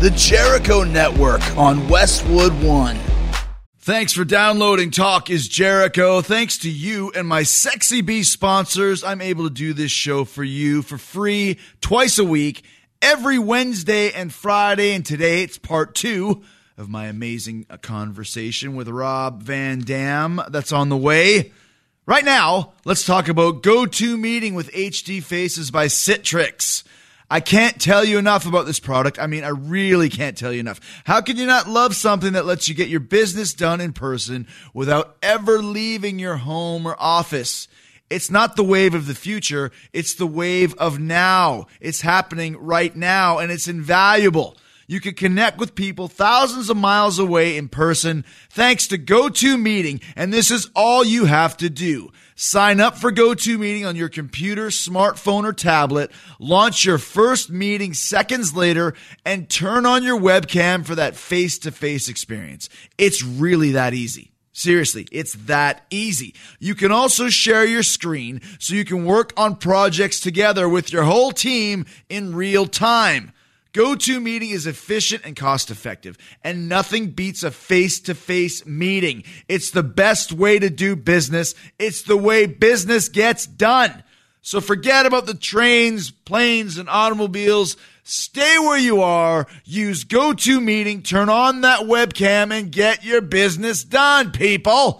the Jericho Network on Westwood One. Thanks for downloading Talk is Jericho. Thanks to you and my Sexy Bee sponsors, I'm able to do this show for you for free twice a week, every Wednesday and Friday. And today it's part 2 of my amazing conversation with Rob Van Dam that's on the way. Right now, let's talk about GoToMeeting with HD Faces by Citrix. I can't tell you enough about this product. I mean, I really can't tell you enough. How can you not love something that lets you get your business done in person without ever leaving your home or office? It's not the wave of the future. It's the wave of now. It's happening right now, and it's invaluable. You can connect with people thousands of miles away in person thanks to GoToMeeting, and this is all you have to do. Sign up for GoToMeeting on your computer, smartphone, or tablet, launch your first meeting seconds later, and turn on your webcam for that face-to-face experience. It's really that easy. Seriously, it's that easy. You can also share your screen so you can work on projects together with your whole team in real time. GoToMeeting is efficient and cost-effective, and nothing beats a face-to-face meeting. It's the best way to do business. It's the way business gets done. So forget about the trains, planes, and automobiles. Stay where you are. Use GoToMeeting, turn on that webcam, and get your business done, people.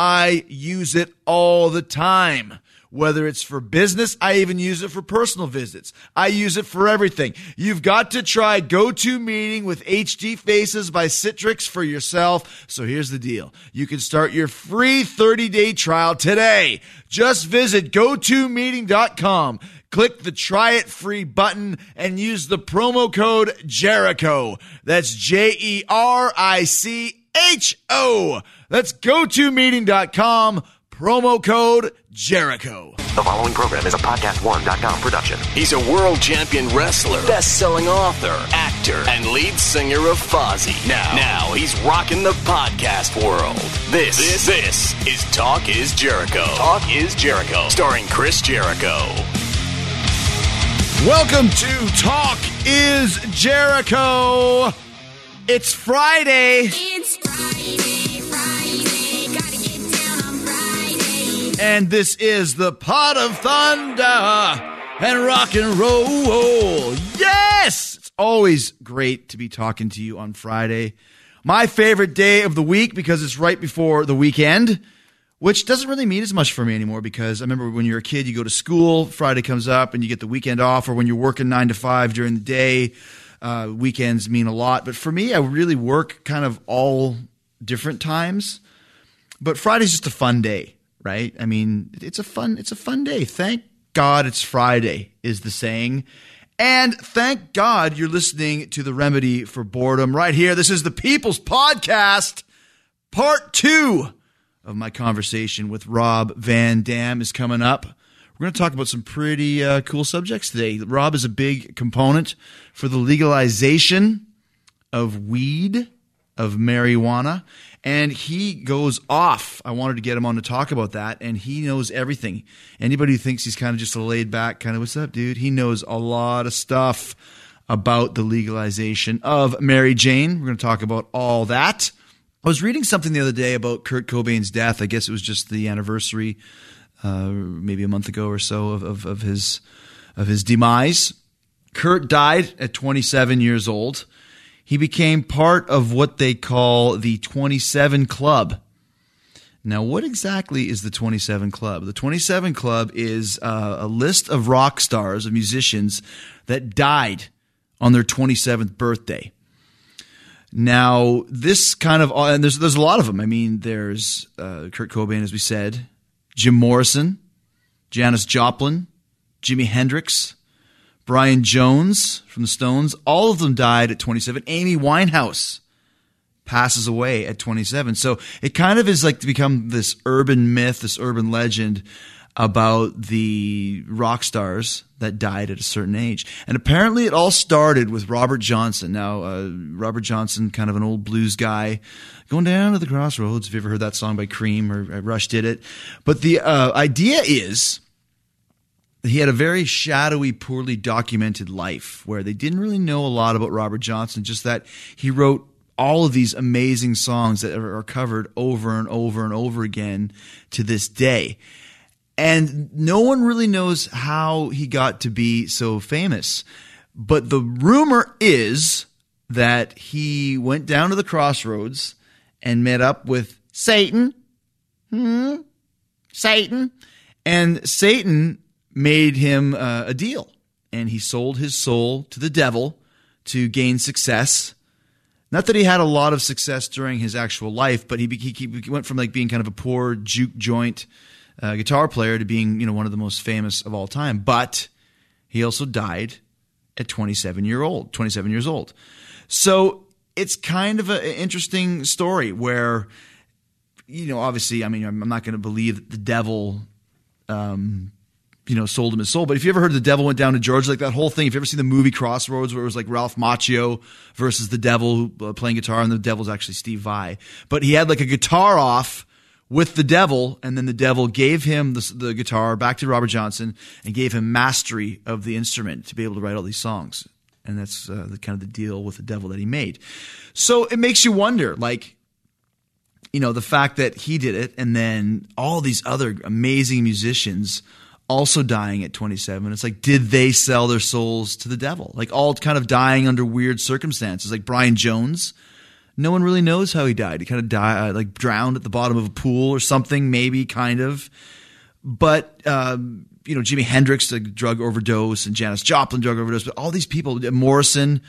I use it all the time. Whether it's for business, I even use it for personal visits. I use it for everything. You've got to try GoToMeeting with HD Faces by Citrix for yourself. So here's the deal. You can start your free 30-day trial today. Just visit GoToMeeting.com. Click the Try It Free button and use the promo code Jericho. That's JERICHO. That's GoToMeeting.com. Promo code Jericho. The following program is a PodcastOne.com production. He's a world champion wrestler, best-selling author, actor, and lead singer of Fozzy. Now he's rocking the podcast world. This is Talk is Jericho. Talk is Jericho, starring Chris Jericho. Welcome to Talk is Jericho. It's Friday. It's Friday, gotta get down on Friday. And this is the Pot of Thunder and Rock and Roll. Yes! It's always great to be talking to you on Friday. My favorite day of the week because it's right before the weekend, which doesn't really mean as much for me anymore because I remember when you're a kid, you go to school, Friday comes up and you get the weekend off, or when you're working 9 to 5 during the day, weekends mean a lot. But for me, I really work kind of all different times. But Friday's just a fun day, right? I mean, it's a fun day. Thank God it's Friday is the saying. And thank God you're listening to The Remedy for Boredom right here. This is the People's Podcast. Part 2 of my conversation with Rob Van Dam is coming up. We're going to talk about some pretty cool subjects today. Rob is a big component for the legalization of weed, of marijuana, and he goes off. I wanted to get him on to talk about that, and he knows everything. Anybody who thinks he's kind of just a laid back kind of, what's up, dude? He knows a lot of stuff about the legalization of Mary Jane. We're going to talk about all that. I was reading something the other day about Kurt Cobain's death. I guess it was just the anniversary, maybe a month ago or so of his demise. Kurt died at 27 years old. He became part of what they call the 27 Club. Now, what exactly is the 27 Club? The 27 Club is a list of rock stars, of musicians that died on their 27th birthday. Now, this kind of, and there's a lot of them. I mean, there's Kurt Cobain, as we said, Jim Morrison, Janis Joplin, Jimi Hendrix, Brian Jones from the Stones. All of them died at 27. Amy Winehouse passes away at 27. So it kind of is like to become this urban myth, this urban legend about the rock stars that died at a certain age. And apparently it all started with Robert Johnson. Now, Robert Johnson, kind of an old blues guy, going down to the crossroads. If you ever heard that song by Cream, or Rush did it. But the idea is he had a very shadowy, poorly documented life where they didn't really know a lot about Robert Johnson, just that he wrote all of these amazing songs that are covered over and over and over again to this day. And no one really knows how he got to be so famous. But the rumor is that he went down to the crossroads and met up with Satan. Satan. And Satan made him a deal. And he sold his soul to the devil to gain success. Not that he had a lot of success during his actual life, but he went from like being kind of a poor juke joint guitar player to being, one of the most famous of all time. But he also died at 27 years old. So it's kind of an interesting story where, obviously, I'm not going to believe that the devil, sold him his soul. But if you ever heard the devil went down to Georgia, like that whole thing, if you ever seen the movie Crossroads where it was like Ralph Macchio versus the devil playing guitar, and the devil's actually Steve Vai. But he had like a guitar off with the devil, and then the devil gave him the guitar back to Robert Johnson and gave him mastery of the instrument to be able to write all these songs. And that's the kind of the deal with the devil that he made. So it makes you wonder, like, the fact that he did it and then all these other amazing musicians also dying at 27. It's like, did they sell their souls to the devil? Like all kind of dying under weird circumstances, like Brian Jones. No one really knows how he died. He kind of died, like drowned at the bottom of a pool or something, maybe, kind of. But, Jimi Hendrix, a drug overdose, and Janis Joplin, drug overdose. But all these people, Morrison,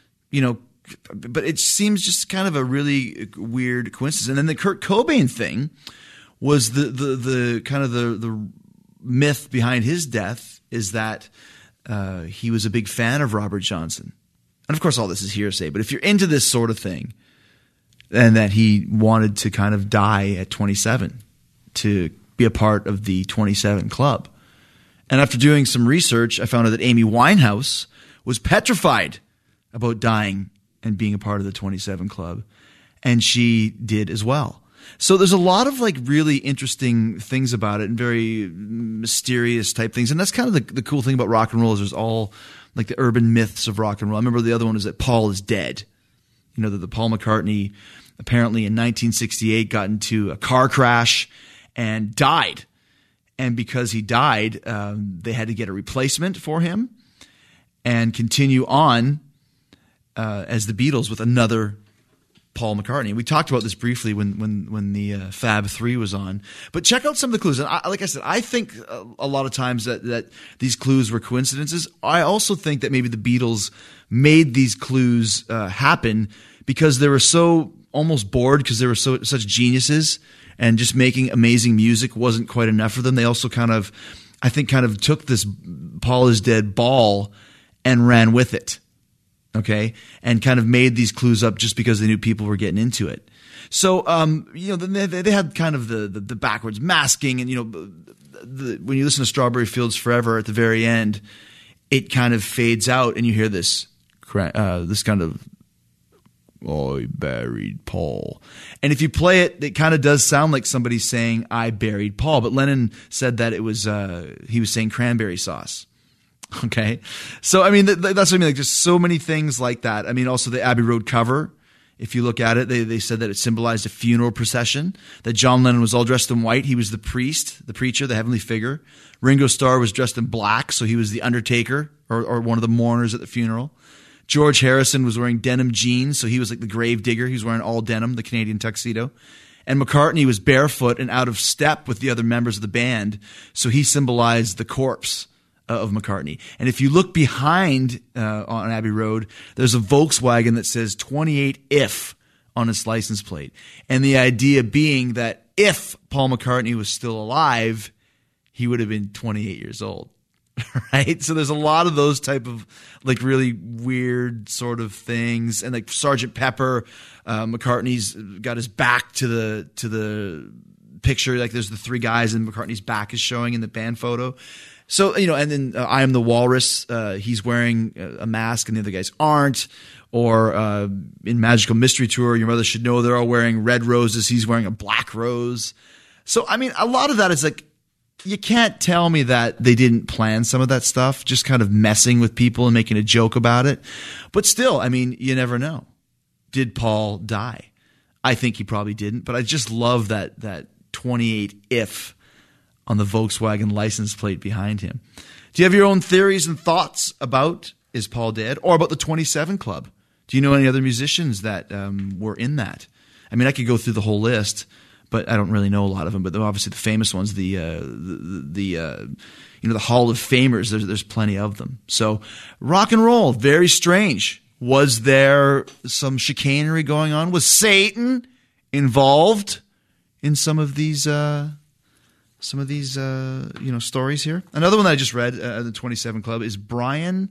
but it seems just kind of a really weird coincidence. And then the Kurt Cobain thing was the kind of the myth behind his death is that he was a big fan of Robert Johnson. And, of course, all this is hearsay. But if you're into this sort of thing, and that he wanted to kind of die at 27 to be a part of the 27 Club. And after doing some research, I found out that Amy Winehouse was petrified about dying and being a part of the 27 Club. And she did as well. So there's a lot of like really interesting things about it and very mysterious type things. And that's kind of the cool thing about rock and roll is there's all like the urban myths of rock and roll. I remember the other one is that Paul is dead. That the Paul McCartney apparently in 1968 got into a car crash and died. And because he died, they had to get a replacement for him and continue on as the Beatles with another Paul McCartney. And we talked about this briefly when the Fab 3 was on. But check out some of the clues. And like I said, I think a lot of times that these clues were coincidences. I also think that maybe the Beatles made these clues happen because they were so almost bored because they were such geniuses and just making amazing music wasn't quite enough for them. They also kind of took this Paul is dead ball and ran with it. Okay. And kind of made these clues up just because they knew people were getting into it. So, then they had kind of the backwards masking and, when you listen to Strawberry Fields Forever at the very end, it kind of fades out and you hear this kind of, I buried Paul. And if you play it, it kind of does sound like somebody saying, I buried Paul. But Lennon said that it was he was saying cranberry sauce. Okay. So, that's what I mean. Like, just so many things like that. Also the Abbey Road cover. If you look at it, they said that it symbolized a funeral procession, that John Lennon was all dressed in white. He was the priest, the preacher, the heavenly figure. Ringo Starr was dressed in black, so he was the undertaker or one of the mourners at the funeral. George Harrison was wearing denim jeans, so he was like the grave digger. He was wearing all denim, the Canadian tuxedo. And McCartney was barefoot and out of step with the other members of the band, so he symbolized the corpse of McCartney. And if you look behind on Abbey Road, there's a Volkswagen that says 28 if on its license plate. And the idea being that if Paul McCartney was still alive, he would have been 28 years old. Right? So there's a lot of those type of like really weird sort of things. And like Sgt. Pepper, McCartney's got his back to the picture. Like there's the three guys and McCartney's back is showing in the band photo. So, and then I Am the Walrus, he's wearing a mask and the other guys aren't. Or in Magical Mystery Tour, Your Mother Should Know, they're all wearing red roses. He's wearing a black rose. So, a lot of that is like you can't tell me that they didn't plan some of that stuff, just kind of messing with people and making a joke about it. But still, I mean, you never know. Did Paul die? I think he probably didn't, but I just love that 28 if on the Volkswagen license plate behind him. Do you have your own theories and thoughts about is Paul dead, or about the 27 Club? Do you know any other musicians that were in that? I mean, I could go through the whole list, but I don't really know a lot of them. But obviously the famous ones, the Hall of Famers, there's plenty of them. So rock and roll, very strange. Was there some chicanery going on? Was Satan involved in some of these stories here? Another one that I just read, the 27 Club, is Brian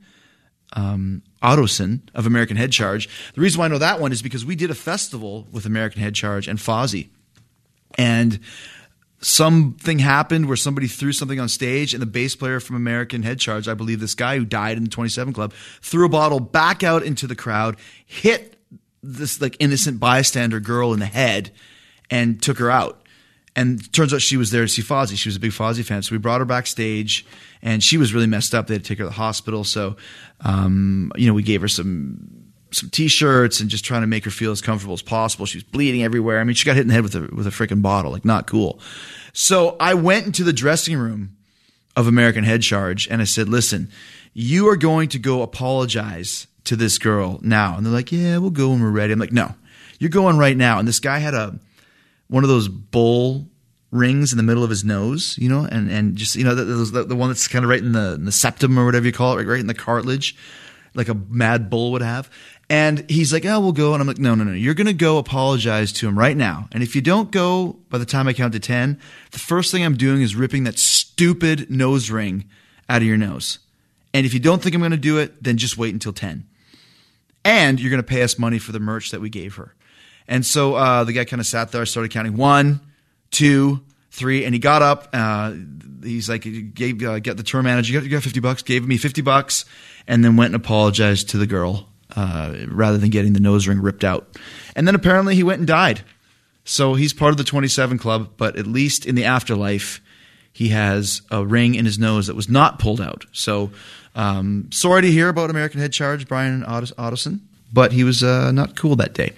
Ottoson of American Head Charge. The reason why I know that one is because we did a festival with American Head Charge and Fozzy. And something happened where somebody threw something on stage, and the bass player from American Head Charge, I believe this guy who died in the 27 Club, threw a bottle back out into the crowd, hit this like innocent bystander girl in the head, and took her out. And it turns out she was there to see Fozzy. She was a big Fozzy fan. So we brought her backstage, and she was really messed up. They had to take her to the hospital. So, we gave her some T-shirts and just trying to make her feel as comfortable as possible. She was bleeding everywhere. I mean, she got hit in the head with a freaking bottle. Like, not cool. So I went into the dressing room of American Head Charge, and I said, listen, you are going to go apologize to this girl now. And they're like, yeah, we'll go when we're ready. I'm like, no, you're going right now. And this guy had one of those bull rings in the middle of his nose, and just, the one that's kind of right in the septum or whatever you call it, right in the cartilage, like a mad bull would have. And he's like, oh, we'll go. And I'm like, no. You're going to go apologize to him right now. And if you don't go by the time I count to 10, the first thing I'm doing is ripping that stupid nose ring out of your nose. And if you don't think I'm going to do it, then just wait until 10. And you're going to pay us money for the merch that we gave her. And so the guy kind of sat there. I started counting 1, 2, 3, and he got up. He's like, get the tour manager. You got $50. Gave me $50, and then went and apologized to the girl rather than getting the nose ring ripped out. And then apparently he went and died. So he's part of the 27 Club, but at least in the afterlife, he has a ring in his nose that was not pulled out. So sorry to hear about American Head Charge, Brian Ottoson, but he was not cool that day.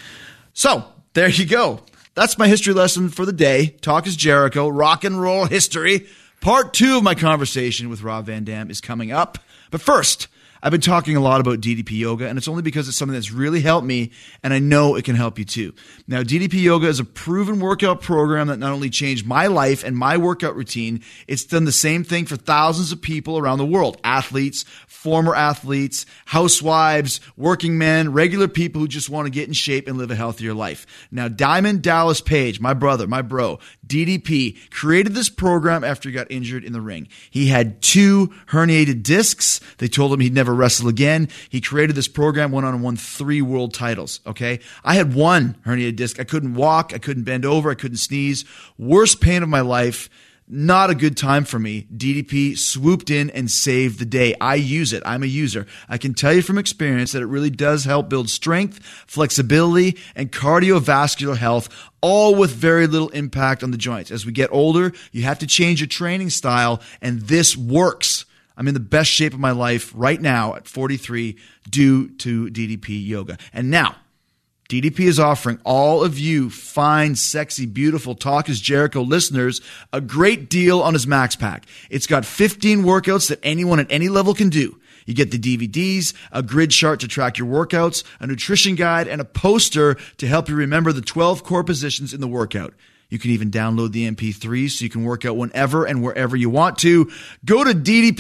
So there you go. That's my history lesson for the day. Talk is Jericho, rock and roll history. Part 2 of my conversation with Rob Van Dam is coming up. But first, I've been talking a lot about DDP Yoga, and it's only because it's something that's really helped me, and I know it can help you too. Now, DDP Yoga is a proven workout program that not only changed my life and my workout routine, it's done the same thing for thousands of people around the world. Athletes, former athletes, housewives, working men, regular people who just want to get in shape and live a healthier life. Now, Diamond Dallas Page, my brother, my bro, DDP, created this program after he got injured in the ring. He had 2 herniated discs. They told him he'd never wrestle again. He created this program, went on and won 3 world titles. Okay. I had 1 herniated disc. I couldn't walk. I couldn't bend over. I couldn't sneeze. Worst pain of my life. Not a good time for me. DDP swooped in and saved the day. I use it. I'm a user. I can tell you from experience that it really does help build strength, flexibility, and cardiovascular health, all with very little impact on the joints. As we get older, you have to change your training style, and this works. I'm in the best shape of my life right now at 43 due to DDP Yoga. And now, DDP is offering all of you fine, sexy, beautiful Talk is Jericho listeners a great deal on his Max Pack. It's got 15 workouts that anyone at any level can do. You get the DVDs, a grid chart to track your workouts, a nutrition guide, and a poster to help you remember the 12 core positions in the workout. You can even download the MP3 so you can work out whenever and wherever you want to. Go to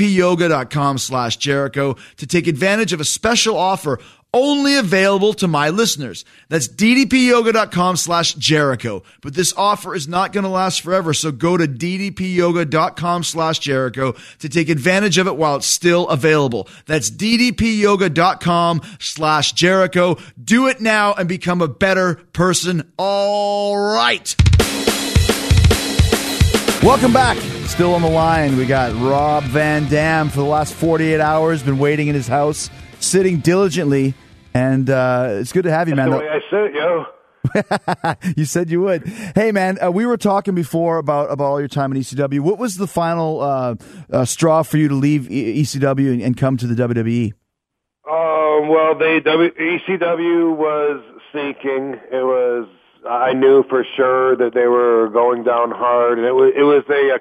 ddpyoga.com/Jericho to take advantage of a special offer only available to my listeners. That's ddpyoga.com/Jericho. But this offer is not going to last forever, so go to ddpyoga.com/Jericho to take advantage of it while it's still available. That's ddpyoga.com/Jericho. Do it now and become a better person. All right. Welcome back. Still on the line, we got Rob Van Dam for the last 48 hours, been waiting in his house, sitting diligently, and it's good to have you, man. That's the way I sit, yo. You said you would. Hey, man, we were talking before about all your time in ECW. What was the final straw for you to leave ECW and come to the WWE? Well, ECW was sinking. I knew for sure that they were going down hard, and it was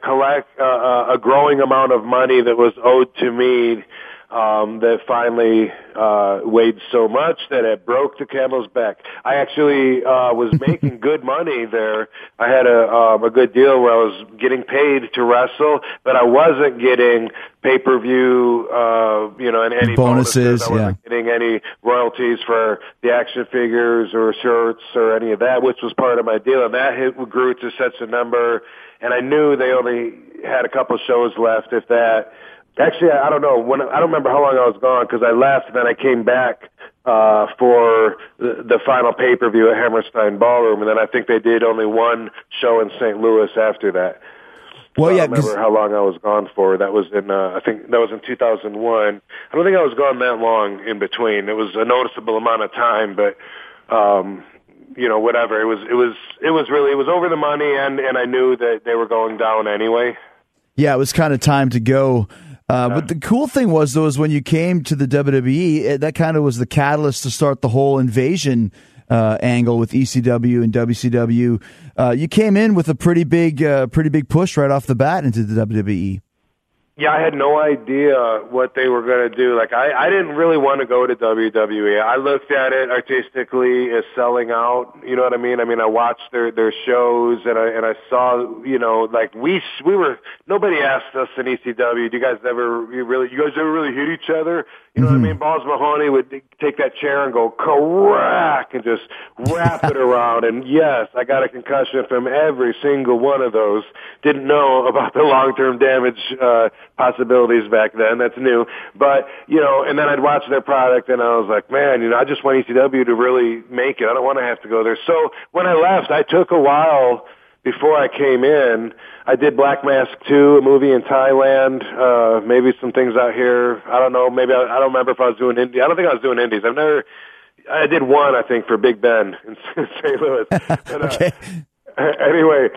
a growing amount of money that was owed to me. That finally weighed so much that it broke the camel's back. I actually was making good money there. I had a good deal where I was getting paid to wrestle, but I wasn't getting pay-per-view, and any bonuses. I wasn't getting any royalties for the action figures or shirts or any of that, which was part of my deal. And that grew to such a number, and I knew they only had a couple shows left, if that. Actually, I don't know. I don't remember how long I was gone because I left and then I came back for the final pay-per-view at Hammerstein Ballroom, and then I think they did only one show in St. Louis after that. Well, I don't remember how long I was gone for. That was in I think that was in 2001. I don't think I was gone that long in between. It was a noticeable amount of time, but whatever. It was over the money, and I knew that they were going down anyway. Yeah, it was kind of time to go. But the cool thing was, though, is when you came to the WWE, that kind of was the catalyst to start the whole invasion angle with ECW and WCW. You came in with a pretty big push right off the bat into the WWE. Yeah, I had no idea what they were going to do. Like, I didn't really want to go to WWE. I looked at it artistically as selling out. You know what I mean? I mean, I watched their shows, and I saw, like we were. Nobody asked us in ECW, "Do you guys ever really hit each other?" You know what I mean? Balls Mahoney would take that chair and go crack and just wrap it around. And yes, I got a concussion from every single one of those. Didn't know about the long-term damage possibilities back then. That's new. But, and then I'd watch their product and I was like, man, I just want ECW to really make it. I don't want to have to go there. So when I left, I took a while before I came in. I did Black Mask 2, a movie in Thailand, maybe some things out here. I don't know. Maybe I don't remember if I was doing indies. I don't think I was doing indies. I did one, I think, for Big Ben in St. Louis. But, okay. Anyway,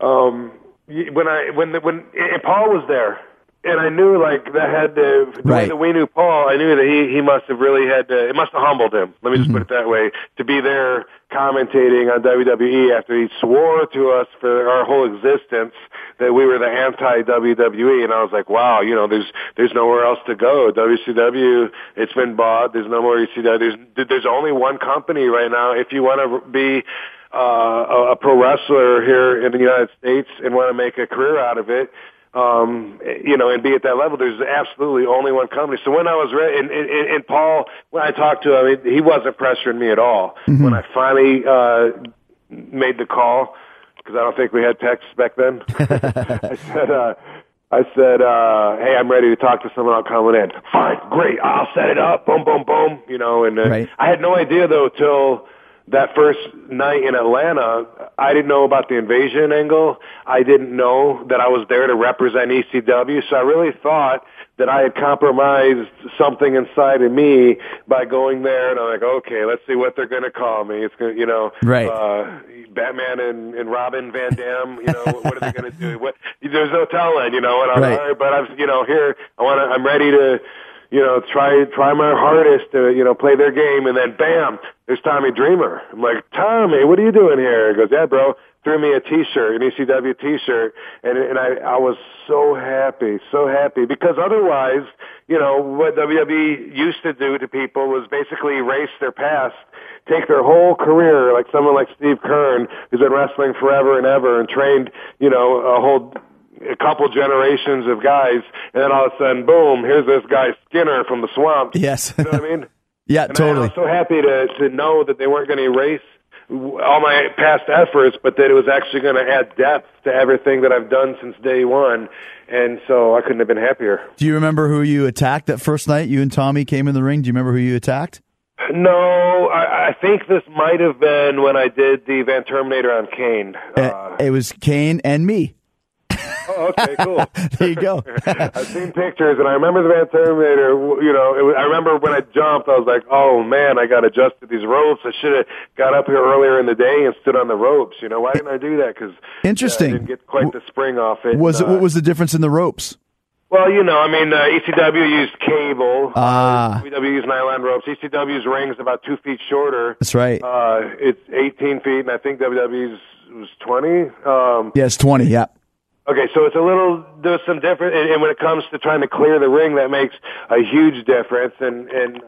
when Paul was there, and I knew the way that we knew Paul, I knew that he must have really it must have humbled him. Let me just put it that way, to be there commentating on WWE after he swore to us for our whole existence that we were the anti-WWE. And I was like, wow, there's nowhere else to go. WCW, it's been bought. There's no more ECW. There's only one company right now. If you want to be a pro wrestler here in the United States and want to make a career out of it, and be at that level, there's absolutely only one company. So when I was ready, and Paul, when I talked to him, he wasn't pressuring me at all. Mm-hmm. When I finally made the call, because I don't think we had texts back then, I said, hey, I'm ready to talk to someone. I'll come in. Fine, great, I'll set it up. Boom, boom, boom. Right. I had no idea though till that first night in Atlanta. I didn't know about the invasion angle. I didn't know that I was there to represent ECW. So I really thought that I had compromised something inside of me by going there. And I'm like, okay, let's see what they're going to call me. It's going to, right. Batman and Robin Van Dam. What are they going to do? There's no telling. And I'm right. all right, but I'm, here. I'm ready to. Try my hardest to, play their game, and then bam, there's Tommy Dreamer. I'm like, Tommy, what are you doing here? He goes, yeah, bro. Threw me a T-shirt, an ECW T-shirt, and I was so happy, because otherwise, what WWE used to do to people was basically erase their past, take their whole career, like someone like Steve Kern, who's been wrestling forever and ever and trained, a couple generations of guys, and then all of a sudden, boom, here's this guy Skinner from the swamp. Yes. You know what I mean? Yeah, and totally. I was so happy to know that they weren't going to erase all my past efforts, but that it was actually going to add depth to everything that I've done since day one, and so I couldn't have been happier. Do you remember who you attacked that first night? You and Tommy came in the ring. Do you remember who you attacked? No, I think this might have been when I did the Van Terminator on Kane. It was Kane and me. Oh, okay, cool. There you go. I've seen pictures, and I remember the Van Terminator. I remember when I jumped, I was like, "Oh man, I got adjusted to these ropes. I should have got up here earlier in the day and stood on the ropes. Why didn't I do that? Because Interesting. I didn't get quite the spring off it. What was the difference in the ropes? Well, ECW used cable. Ah. WW used nylon ropes. ECW's ring is about 2 feet shorter. That's right. It's 18 feet, and I think WW's was 20. Yeah, it's 20. Yeah. Okay, so there's some difference, and when it comes to trying to clear the ring, that makes a huge difference. And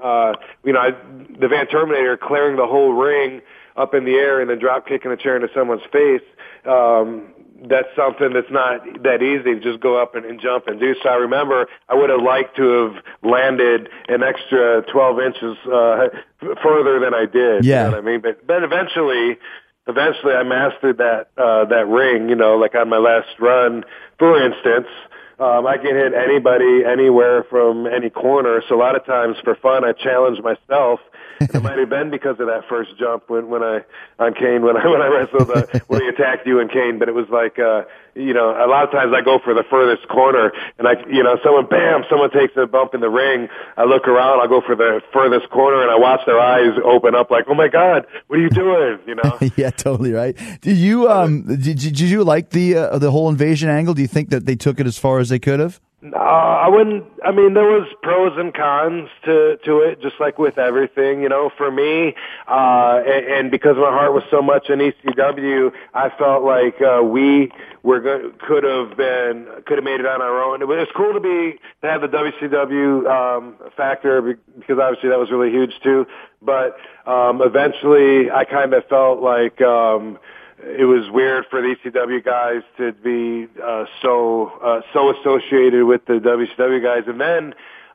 the Van Terminator clearing the whole ring up in the air and then drop kicking a chair into someone's face, that's something that's not that easy to just go up and jump and do. So I remember I would have liked to have landed an extra 12 inches further than I did. Yeah. You know what I mean? But eventually I mastered that ring, like on my last run, for instance. I can hit anybody anywhere from any corner. So a lot of times for fun, I challenge myself. It might have been because of that first jump when I wrestled when he attacked you and Kane. But it was like a lot of times I go for the furthest corner, and someone takes a bump in the ring. I look around, I go for the furthest corner, and I watch their eyes open up like, oh my God, what are you doing? Yeah, totally right. Did you did you like the whole invasion angle? Do you think that they took it as far as they could have? I wouldn't. I mean, there was pros and cons to it, just like with everything. For me, and because my heart was so much in ECW, I felt like we could have made it on our own. It was cool to have the WCW factor, because obviously that was really huge too. But eventually, I kind of felt like it was weird for the ECW guys to be so associated with the WCW guys, and then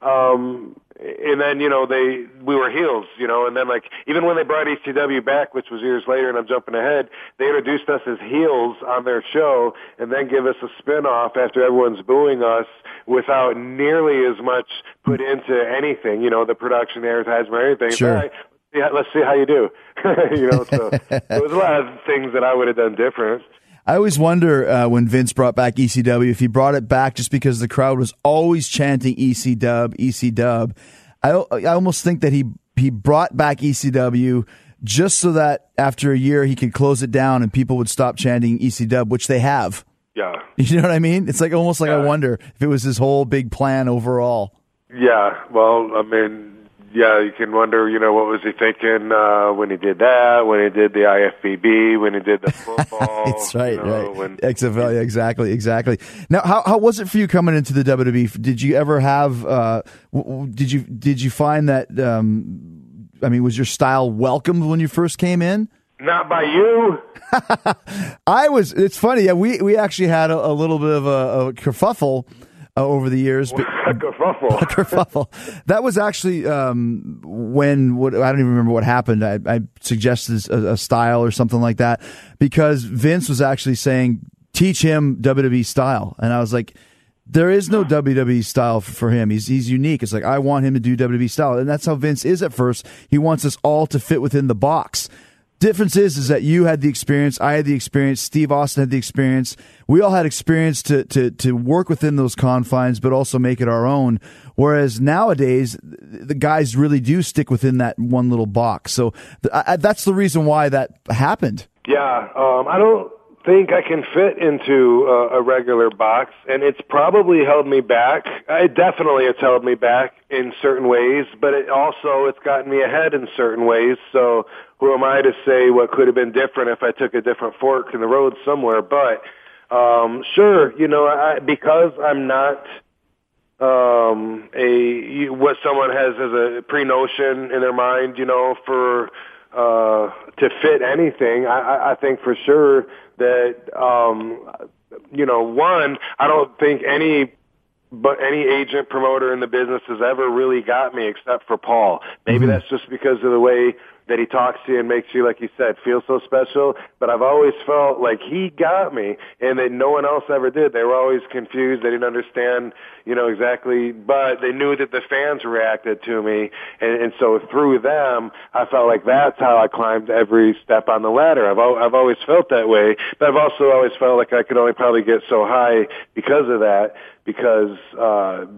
we were heels, and then even when they brought ECW back, which was years later, and I'm jumping ahead, they introduced us as heels on their show, and then give us a spin-off after everyone's booing us without nearly as much put into anything, the production, the advertisement, everything. Sure. Right. Yeah, let's see how you do. So there was a lot of things that I would have done different. I always wonder when Vince brought back ECW, if he brought it back just because the crowd was always chanting EC-Dub, EC-Dub. I almost think that he brought back ECW just so that after a year he could close it down and people would stop chanting EC-Dub, which they have. Yeah. You know what I mean? It's almost like I wonder if it was his whole big plan overall. Yeah, well, I mean, yeah, you can wonder, what was he thinking when he did that, when he did the IFBB, when he did the football. That's right, right. XFL, yeah, exactly. Now, how was it for you coming into the WWE? Did you ever have? Did you find that? Was your style welcomed when you first came in? Not by you. It's funny. Yeah, we actually had a little bit of a kerfuffle over the years. But, kerfuffle. That was actually I don't even remember what happened. I suggested a style or something like that because Vince was actually saying, teach him WWE style. And I was like, there is no WWE style for him. He's unique. It's like, I want him to do WWE style. And that's how Vince is at first. He wants us all to fit within the box. Difference is that you had the experience, I had the experience, Steve Austin had the experience. We all had experience to work within those confines, but also make it our own. Whereas nowadays, the guys really do stick within that one little box. So that's the reason why that happened. Yeah, I don't think I can fit into a regular box, and it's probably held me back. It's held me back in certain ways, but it's gotten me ahead in certain ways. So who am I to say what could have been different if I took a different fork in the road somewhere? But sure, because I'm not what someone has as a pre-notion in their mind, for to fit anything. I think for sure that one, I don't think any agent promoter in the business has ever really got me except for Paul. Maybe that's just because of the way that he talks to you and makes you, like you said, feel so special. But I've always felt like he got me, and that no one else ever did. They were always confused. They didn't understand, exactly, but they knew that the fans reacted to me, and so through them, I felt like that's how I climbed every step on the ladder. I've always felt that way, but I've also always felt like I could only probably get so high because of that, because of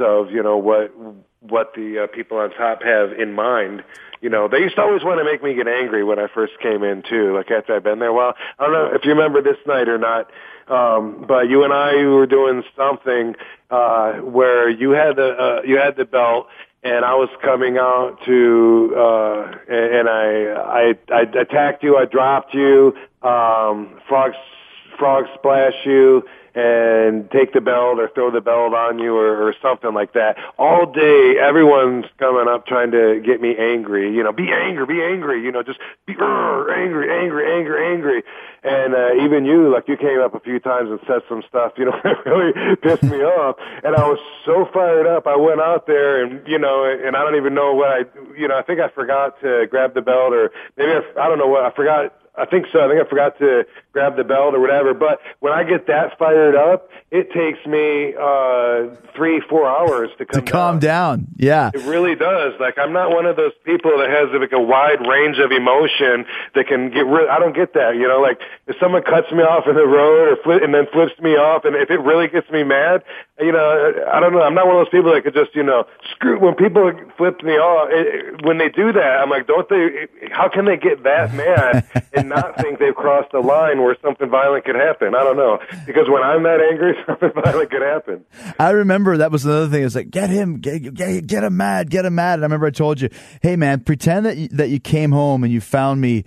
what the people on top have in mind. They used to always want to make me get angry when I first came in too, like after I've been there. Well, I don't know if you remember this night or not, but you and I were doing something where you had the belt, and I was coming out to and I attacked you, I dropped you, frog splash you, and take the belt or throw the belt on you or something like that. All day, everyone's coming up trying to get me angry. Be angry, just be angry. And even you, like you came up a few times and said some stuff, that really pissed me off. And I was so fired up. I went out there and, and I don't even know what I think I forgot to grab the belt, or maybe I don't know what I forgot. I think so. I think I forgot to grab the belt or whatever. But when I get that fired up, it takes me 3-4 hours to calm down. Yeah, it really does. Like, I'm not one of those people that has like a wide range of emotion that can get rid. I don't get that. Like if someone cuts me off in the road and then flips me off, and if it really gets me mad, I don't know. I'm not one of those people that could just screw. When people flip me off, when they do that, I'm like, don't they? How can they get that mad and not think they've crossed a line where something violent could happen? I don't know, because when I'm that angry, something violent could happen. I remember that was another thing. It's like, get him mad. And I remember I told you, hey man, pretend that you came home and you found me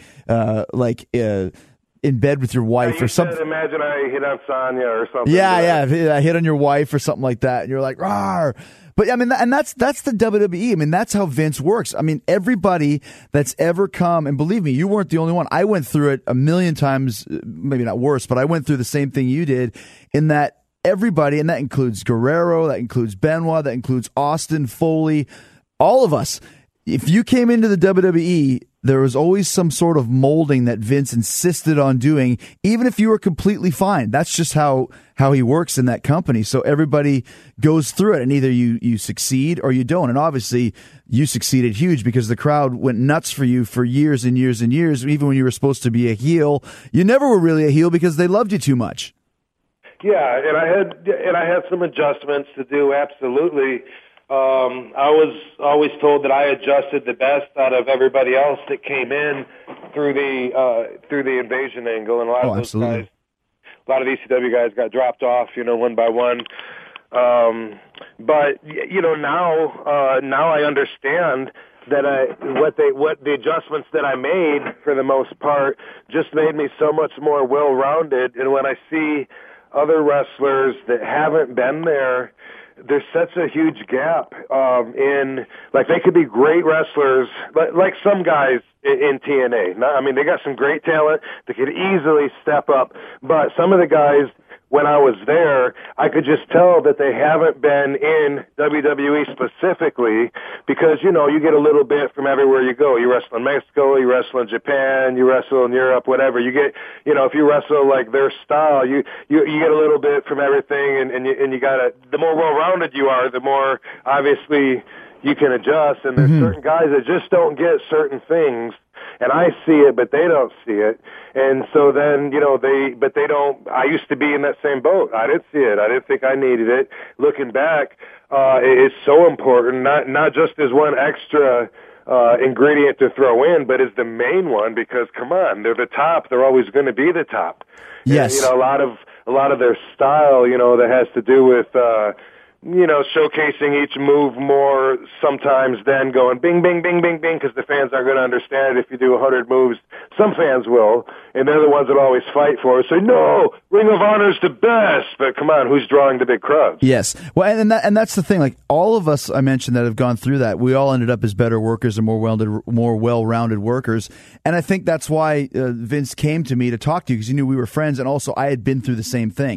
in bed with your wife or something. Imagine I hit on Sonya or something. Yeah, I hit on your wife or something like that, and you're like, rawr. But I mean, and that's the WWE. I mean, that's how Vince works. I mean, everybody that's ever come, and believe me, you weren't the only one. I went through it a million times, maybe not worse, but I went through the same thing you did, in that everybody, and that includes Guerrero, that includes Benoit, that includes Austin, Foley, all of us. If you came into the WWE, there was always some sort of molding that Vince insisted on doing, even if you were completely fine. That's just how he works in that company. So everybody goes through it, and either you succeed or you don't. And obviously, you succeeded huge because the crowd went nuts for you for years and years and years. Even when you were supposed to be a heel, you never were really a heel because they loved you too much. Yeah, and I had some adjustments to do. Absolutely. I was always told that I adjusted the best out of everybody else that came in through the invasion angle, and a lot of those guys, a lot of ECW guys got dropped off, one by one. But now I understand that what the adjustments that I made for the most part just made me so much more well-rounded. And when I see other wrestlers that haven't been there, there's such a huge gap in, like, they could be great wrestlers, like some guys in TNA. I mean, they got some great talent. They could easily step up. But some of the guys, when I was there, I could just tell that they haven't been in WWE specifically because, you get a little bit from everywhere you go. You wrestle in Mexico, you wrestle in Japan, you wrestle in Europe, whatever. You get, if you wrestle like their style, you get a little bit from everything, and you gotta, the more well-rounded you are, the more obviously you can adjust. And there's certain guys that just don't get certain things. And I see it, but they don't see it. And so then, they don't, I used to be in that same boat. I didn't see it. I didn't think I needed it. Looking back, it's so important, not just as one extra ingredient to throw in, but as the main one, because come on, they're the top. They're always going to be the top. Yes. And, a lot of their style, that has to do with, showcasing each move more sometimes than going bing, bing, bing, bing, bing, because the fans aren't going to understand it if you do 100 moves. Some fans will, and they're the ones that always fight for it. Say, no, Ring of Honor's the best. But come on, who's drawing the big crowds? Yes. Well, and that's the thing. Like, all of us I mentioned that have gone through that, we all ended up as better workers and more well-rounded workers. And I think that's why Vince came to me to talk to you, because he knew we were friends, and also I had been through the same thing.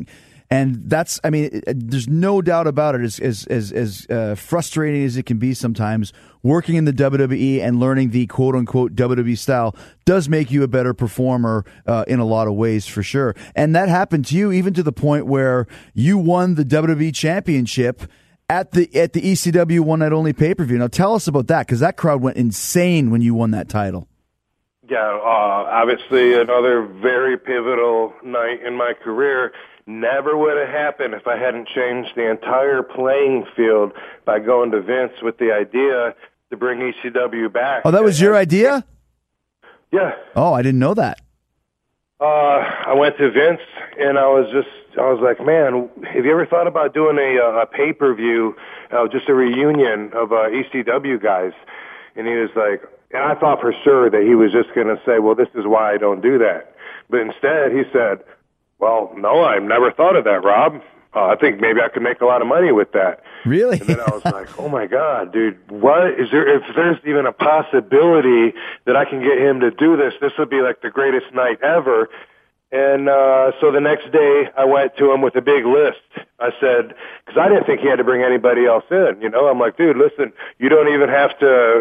And that's, I mean, there's no doubt about it. As frustrating as it can be sometimes, working in the WWE and learning the quote-unquote WWE style does make you a better performer in a lot of ways, for sure. And that happened to you even to the point where you won the WWE Championship at the ECW One Night Only pay-per-view. Now, tell us about that, because that crowd went insane when you won that title. Yeah, obviously another very pivotal night in my career. Never would have happened if I hadn't changed the entire playing field by going to Vince with the idea to bring ECW back. Oh, that was your idea? Yeah. Oh, I didn't know that. I went to Vince, and I was like, man, have you ever thought about doing a pay-per-view, just a reunion of ECW guys? And he was like, and I thought for sure that he was just going to say, well, this is why I don't do that. But instead, he said, well, no, I've never thought of that, Rob. I think maybe I could make a lot of money with that. Really? And then I was like, oh my God, dude, what is there, if there's even a possibility that I can get him to do this, this would be like the greatest night ever. And so the next day I went to him with a big list. I said, because I didn't think he had to bring anybody else in, you know. I'm like, dude, listen, you don't have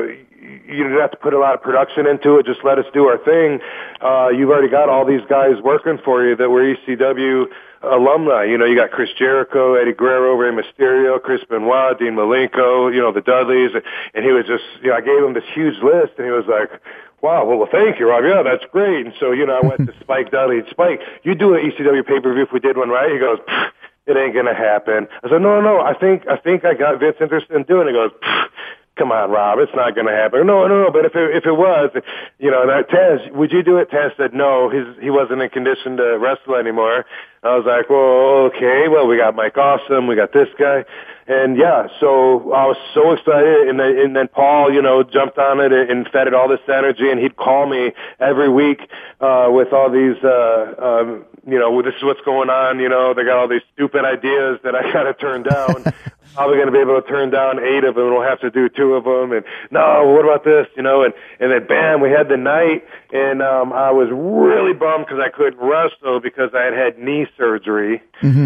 to put a lot of production into it. Just let us do our thing. You've already got all these guys working for you that were ECW alumni. You know, you got Chris Jericho, Eddie Guerrero, Rey Mysterio, Chris Benoit, Dean Malenko, you know, the Dudleys. And he was just, you know, I gave him this huge list, and he was like, wow, well, thank you, Rob. Yeah, that's great. And so, you know, I went to Spike Dudley. Spike, you do an ECW pay-per-view if we did one, right? He goes, it ain't going to happen. I said, no, I think I got Vince interested in doing it. He goes, come on, Rob, it's not going to happen. No, but if it was, you know, and Taz, would you do it? Taz said no, he wasn't in condition to wrestle anymore. I was like, well, okay, well, we got Mike Awesome, we got this guy. And yeah, so I was so excited, and then Paul, you know, jumped on it and fed it all this energy, and he'd call me every week with all these, you know, this is what's going on, you know, they got all these stupid ideas that I got to turn down. Probably going to be able to turn down 8 of them, and we'll have to do 2 of them, and no, what about this, you know, and then bam, we had the night, and I was really bummed because I couldn't wrestle because I had knee surgery,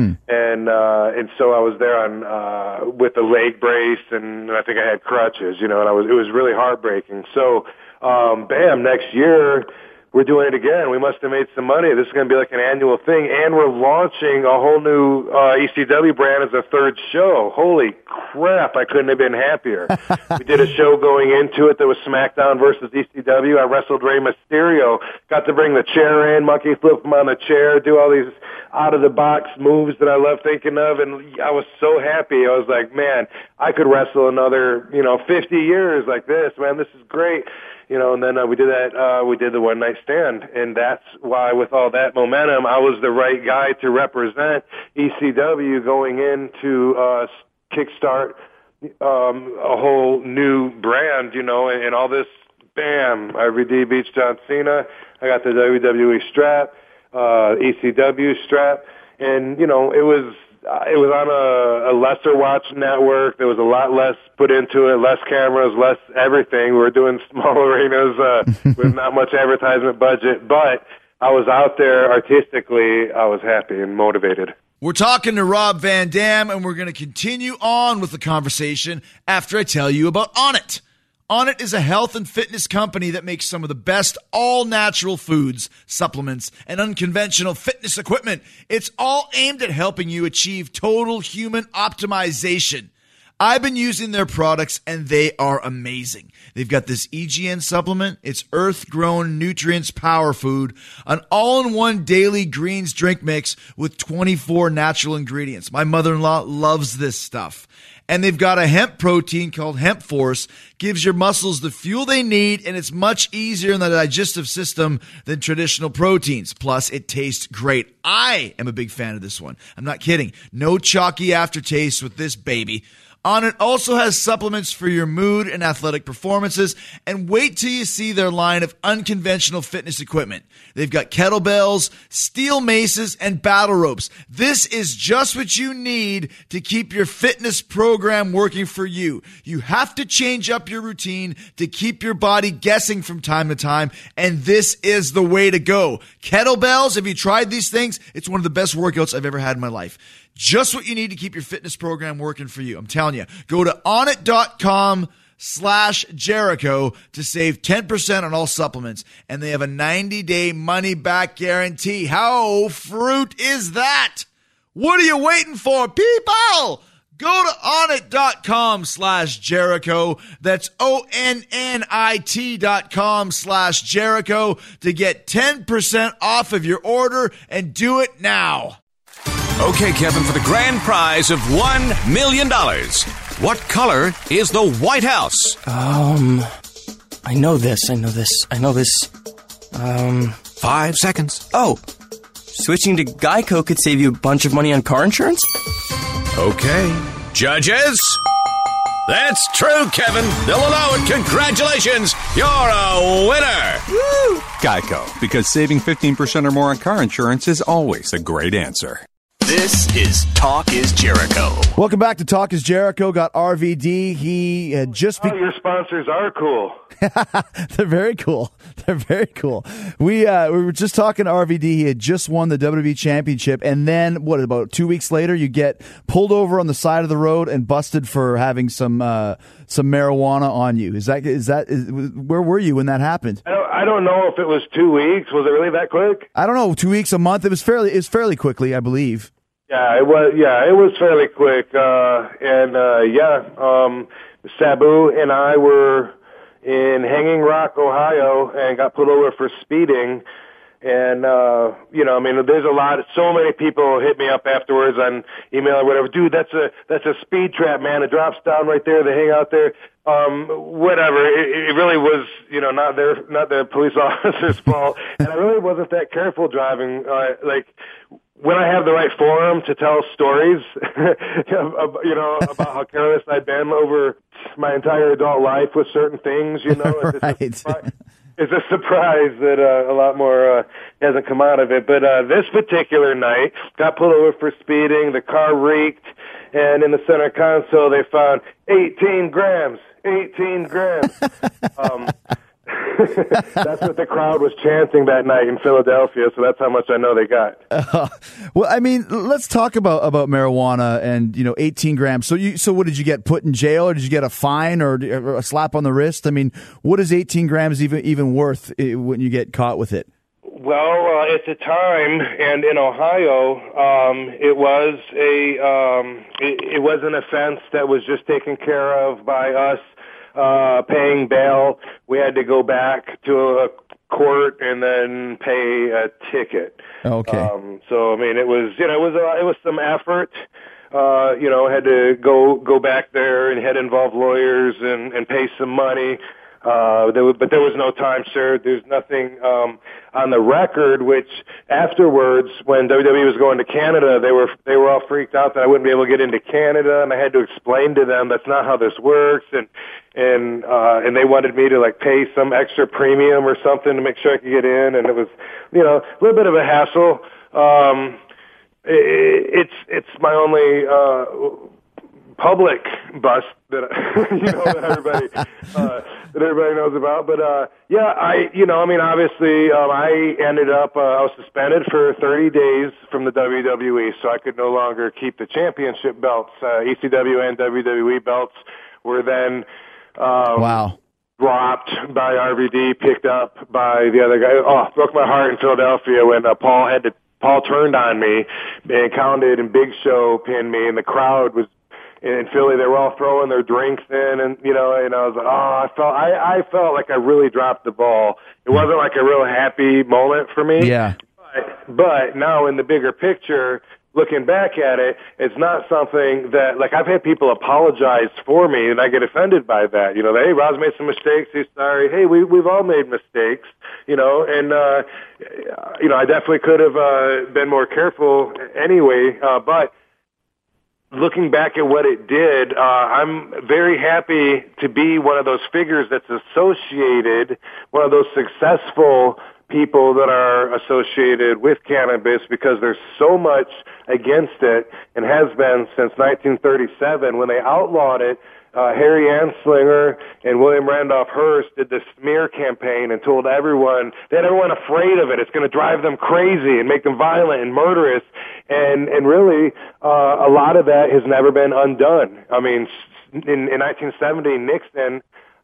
and so I was there on with the leg brace, and I think I had crutches, you know, and it was really heartbreaking. So, bam, next year we're doing it again. We must have made some money. This is going to be like an annual thing, and we're launching a whole new ECW brand as a 3rd show. Holy crap, I couldn't have been happier. We did a show going into it that was SmackDown versus ECW. I wrestled Rey Mysterio, got to bring the chair in, monkey flip him on the chair, do all these out-of-the-box moves that I love thinking of, and I was so happy. I was like, man, I could wrestle another, you know, 50 years like this. Man, this is great. You know, and then we did that. We did the One Night Stand, and that's why, with all that momentum, I was the right guy to represent ECW going into kickstart a whole new brand. You know, and all this. Bam! RVD beats John Cena. I got the WWE strap, ECW strap, and you know, it was on a lesser watched network. There was a lot less put into it, less cameras, less everything. We were doing small arenas with not much advertisement budget, but I was out there artistically. I was happy and motivated. We're talking to Rob Van Dam, and we're going to continue on with the conversation after I tell you about Onnit. Onnit is a health and fitness company that makes some of the best all-natural foods, supplements, and unconventional fitness equipment. It's all aimed at helping you achieve total human optimization. I've been using their products, and they are amazing. They've got this EGN supplement. It's Earth-Grown Nutrients Power Food, an all-in-one daily greens drink mix with 24 natural ingredients. My mother-in-law loves this stuff. And they've got a hemp protein called Hemp Force, gives your muscles the fuel they need, and it's much easier in the digestive system than traditional proteins. Plus, it tastes great. I am a big fan of this one. I'm not kidding. No chalky aftertaste with this baby. Onnit also has supplements for your mood and athletic performances, and wait till you see their line of unconventional fitness equipment. They've got kettlebells, steel maces, and battle ropes. This is just what you need to keep your fitness program working for you. You have to change up your routine to keep your body guessing from time to time, and this is the way to go. Kettlebells, have you tried these things? It's one of the best workouts I've ever had in my life. Just what you need to keep your fitness program working for you. I'm telling you, go to onnit.com/Jericho to save 10% on all supplements. And they have a 90-day money-back guarantee. How fruit is that? What are you waiting for, people? Go to onnit.com/Jericho. That's ONNIT.com/Jericho to get 10% off of your order, and do it now. Okay, Kevin, for the grand prize of $1 million, what color is the White House? I know this. 5 seconds. Oh, switching to Geico could save you a bunch of money on car insurance? Okay. Judges? That's true, Kevin. They'll allow it. Congratulations. You're a winner. Woo! Geico, because saving 15% or more on car insurance is always a great answer. This is Talk is Jericho. Welcome back to Talk is Jericho. Got RVD. He had just... Your sponsors are cool. They're very cool. They're very cool. We were just talking to RVD. He had just won the WWE Championship, and then about 2 weeks later, you get pulled over on the side of the road and busted for having some marijuana on you. Is where were you when that happened? I don't know if it was 2 weeks. Was it really that quick? I don't know. 2 weeks, a month. It was fairly quickly, I believe. Yeah, it was. Yeah, it was fairly quick. Sabu and I were in Hanging Rock, Ohio, and got pulled over for speeding. And, there's so many people hit me up afterwards on email or whatever. Dude, that's a speed trap, man. It drops down right there. They hang out there. Whatever. It really was, not the police officer's fault. And I really wasn't that careful driving. When I have the right forum to tell stories, about how careless I've been over my entire adult life with certain things, It's a surprise that a lot more hasn't come out of it. But this particular night, got pulled over for speeding. The car reeked, and in the center console, they found 18 grams. 18 grams. That's what the crowd was chanting that night in Philadelphia, so that's how much I know they got. Let's talk about marijuana and 18 grams. So what did you get? Put in jail, or did you get a fine or a slap on the wrist? I mean, what is 18 grams even worth when you get caught with it? Well, at the time, and in Ohio, it was an offense that was just taken care of by us. Paying bail, we had to go back to a court and then pay a ticket. Okay. It was some effort. Had to go back there and had to involve lawyers and pay some money. But there was no time served. There's nothing on the record. Which afterwards, when WWE was going to Canada, they were all freaked out that I wouldn't be able to get into Canada, and I had to explain to them that's not how this works, and they wanted me to pay some extra premium or something to make sure I could get in, and it was a little bit of a hassle. It's my only public bust that that everybody knows about. But obviously I ended up I was suspended for 30 days from the WWE, so I could no longer keep the championship belts. ECW and WWE belts were then dropped by RVD, picked up by the other guy. Oh, broke my heart in Philadelphia when Paul turned on me and counted, and Big Show pinned me, and the crowd was in Philly. They were all throwing their drinks in, and and I was like, I felt like I really dropped the ball. It wasn't like a real happy moment for me. Yeah. But now in the bigger picture, looking back at it, it's not something that, I've had people apologize for me, and I get offended by that. Hey, Roz made some mistakes. He's sorry. Hey, we've all made mistakes, I definitely could have been more careful anyway, but looking back at what it did, I'm very happy to be one of those figures that's associated, one of those successful people that are associated with cannabis, because there's so much against it and has been since 1937 when they outlawed it. Harry Anslinger and William Randolph Hearst did the smear campaign and told everyone, they had everyone afraid of it. It's going to drive them crazy and make them violent and murderous. And really, a lot of that has never been undone. I mean, in 1970, Nixon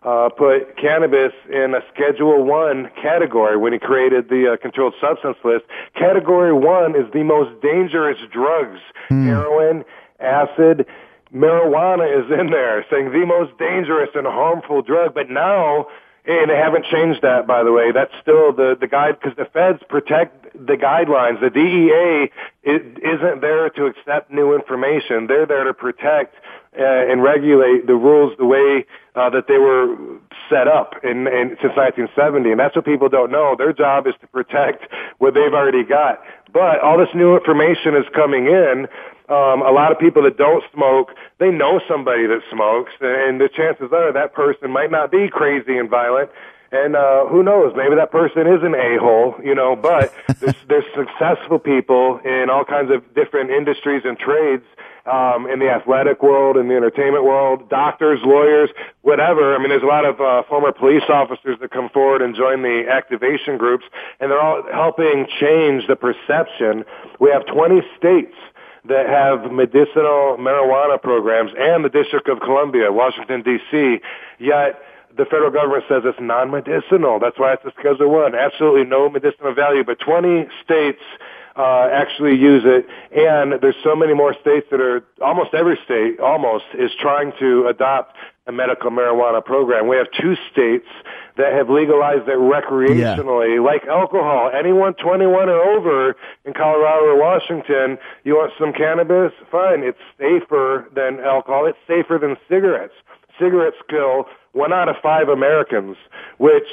put cannabis in a Schedule 1 category when he created the controlled substance list. Category 1 is the most dangerous drugs. Heroin, acid, marijuana is in there, saying the most dangerous and harmful drug. But now, and they haven't changed that, by the way, that's still the guide, because the feds protect the guidelines. The DEA isn't there to accept new information. They're there to protect and regulate the rules the way that they were set up since 1970. And that's what people don't know. Their job is to protect what they've already got. But all this new information is coming in. A lot of people that don't smoke, they know somebody that smokes, and the chances are that person might not be crazy and violent. And who knows? Maybe that person is an a-hole, but there's successful people in all kinds of different industries and trades, in the athletic world, in the entertainment world, doctors, lawyers, whatever. I mean, there's a lot of former police officers that come forward and join the activation groups, and they're all helping change the perception. We have 20 states that have medicinal marijuana programs, and the District of Columbia, Washington, D.C., yet the federal government says it's non-medicinal. That's why it's a Schedule 1. Absolutely no medicinal value, but 20 states actually use it, and there's so many more states that are, almost every state, is trying to adopt a medical marijuana program. We have 2 states that have legalized it recreationally, like alcohol. Anyone 21 or over in Colorado or Washington, you want some cannabis? Fine. It's safer than alcohol. It's safer than cigarettes. Cigarettes kill 1 out of 5 Americans, which,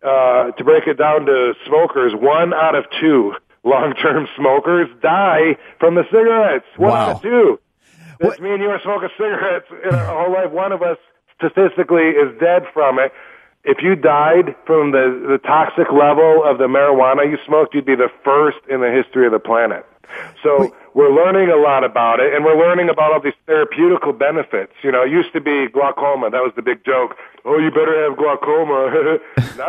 to break it down to smokers, 1 out of 2 long-term smokers die from the cigarettes. 1 out of 2. That's me and you are smoking cigarettes in our whole life. One of us statistically is dead from it. If you died from the toxic level of the marijuana you smoked, you'd be the first in the history of the planet. So we're learning a lot about it, and we're learning about all these therapeutical benefits. It used to be glaucoma. That was the big joke. Oh, you better have glaucoma.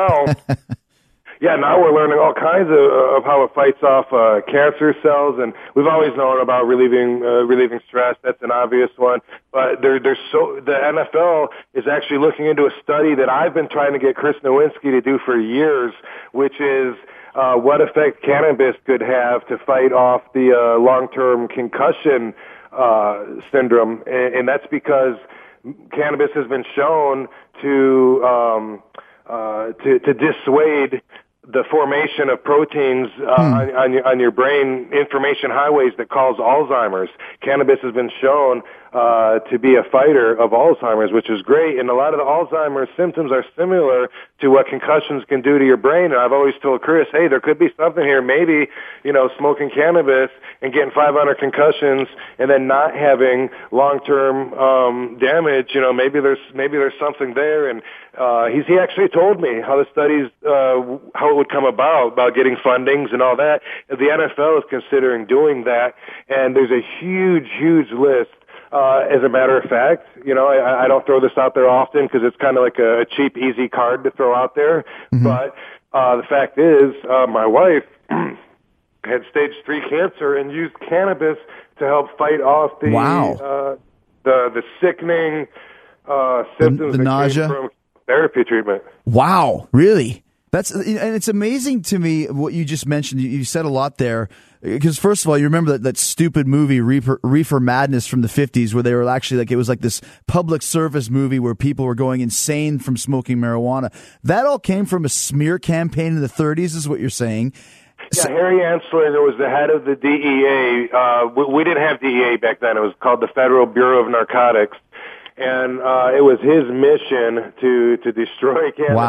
Now we're learning all kinds of how it fights off cancer cells, and we've always known about relieving stress. That's an obvious one. But the NFL is actually looking into a study that I've been trying to get Chris Nowinski to do for years, which is what effect cannabis could have to fight off the long-term concussion syndrome, and that's because cannabis has been shown to dissuade the formation of proteins on your brain information highways that cause Alzheimer's. Cannabis has been shown to be a fighter of Alzheimer's, which is great. And a lot of the Alzheimer's symptoms are similar to what concussions can do to your brain. And I've always told Chris, hey, there could be something here. Maybe, smoking cannabis and getting 500 concussions and then not having long-term damage, maybe there's something there. And he actually told me how the studies, how it would come about getting fundings and all that. The NFL is considering doing that, and there's a huge, huge list. As a matter of fact, I don't throw this out there often because it's kind of like a cheap, easy card to throw out there. Mm-hmm. But the fact is, my wife had stage 3 cancer and used cannabis to help fight off the sickening symptoms the nausea came from therapy treatment. Wow, really? And it's amazing to me what you just mentioned. You said a lot there. Because first of all, you remember that stupid movie Reefer Madness from the 50s, where they were actually it was like this public service movie where people were going insane from smoking marijuana. That all came from a smear campaign in the 30s, is what you're saying. Yeah, Harry Anslinger was the head of the DEA. We didn't have DEA back then. It was called the Federal Bureau of Narcotics. And it was his mission to destroy cannabis. Wow. A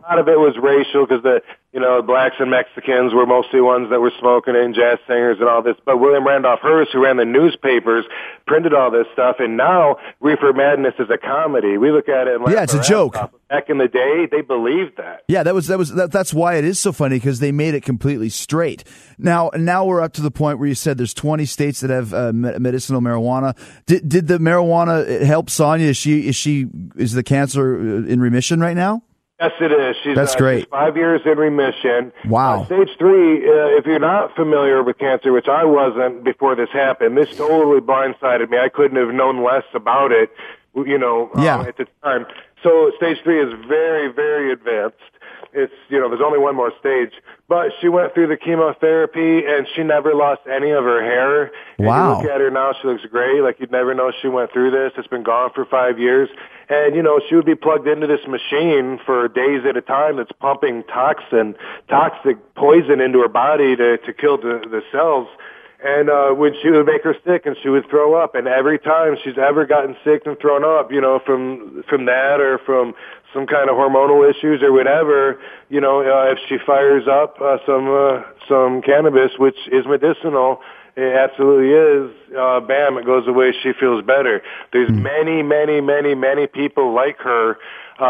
lot of it was racial because blacks and Mexicans were mostly ones that were smoking it, and jazz singers and all this. But William Randolph Hearst, who ran the newspapers, printed all this stuff, and now Reefer Madness is a comedy. We look at it and laugh it's a our ass joke. off. Back in the day, they believed that. Yeah, that's why it is so funny, because they made it completely straight. Now we're up to the point where you said there's 20 states that have medicinal marijuana. Did the marijuana help Sonia? Is the cancer in remission right now? Yes, it is. That's great. She's 5 years in remission. Wow. Stage 3, if you're not familiar with cancer, which I wasn't before this happened, this totally blindsided me. I couldn't have known less about it, at the time. So stage 3 is very, very advanced. It's, there's only one more stage. But she went through the chemotherapy, and she never lost any of her hair. Wow. And you look at her now, she looks great. Like, you'd never know she went through this. It's been gone for 5 years. And, she would be plugged into this machine for days at a time that's pumping toxic poison into her body to kill the cells. And when she would make her sick, and she would throw up, and every time she's ever gotten sick and thrown up, from that or from some kind of hormonal issues or whatever, if she fires up some cannabis, which is medicinal, it absolutely is, bam, it goes away. She feels better. There's many, many, many, many people like her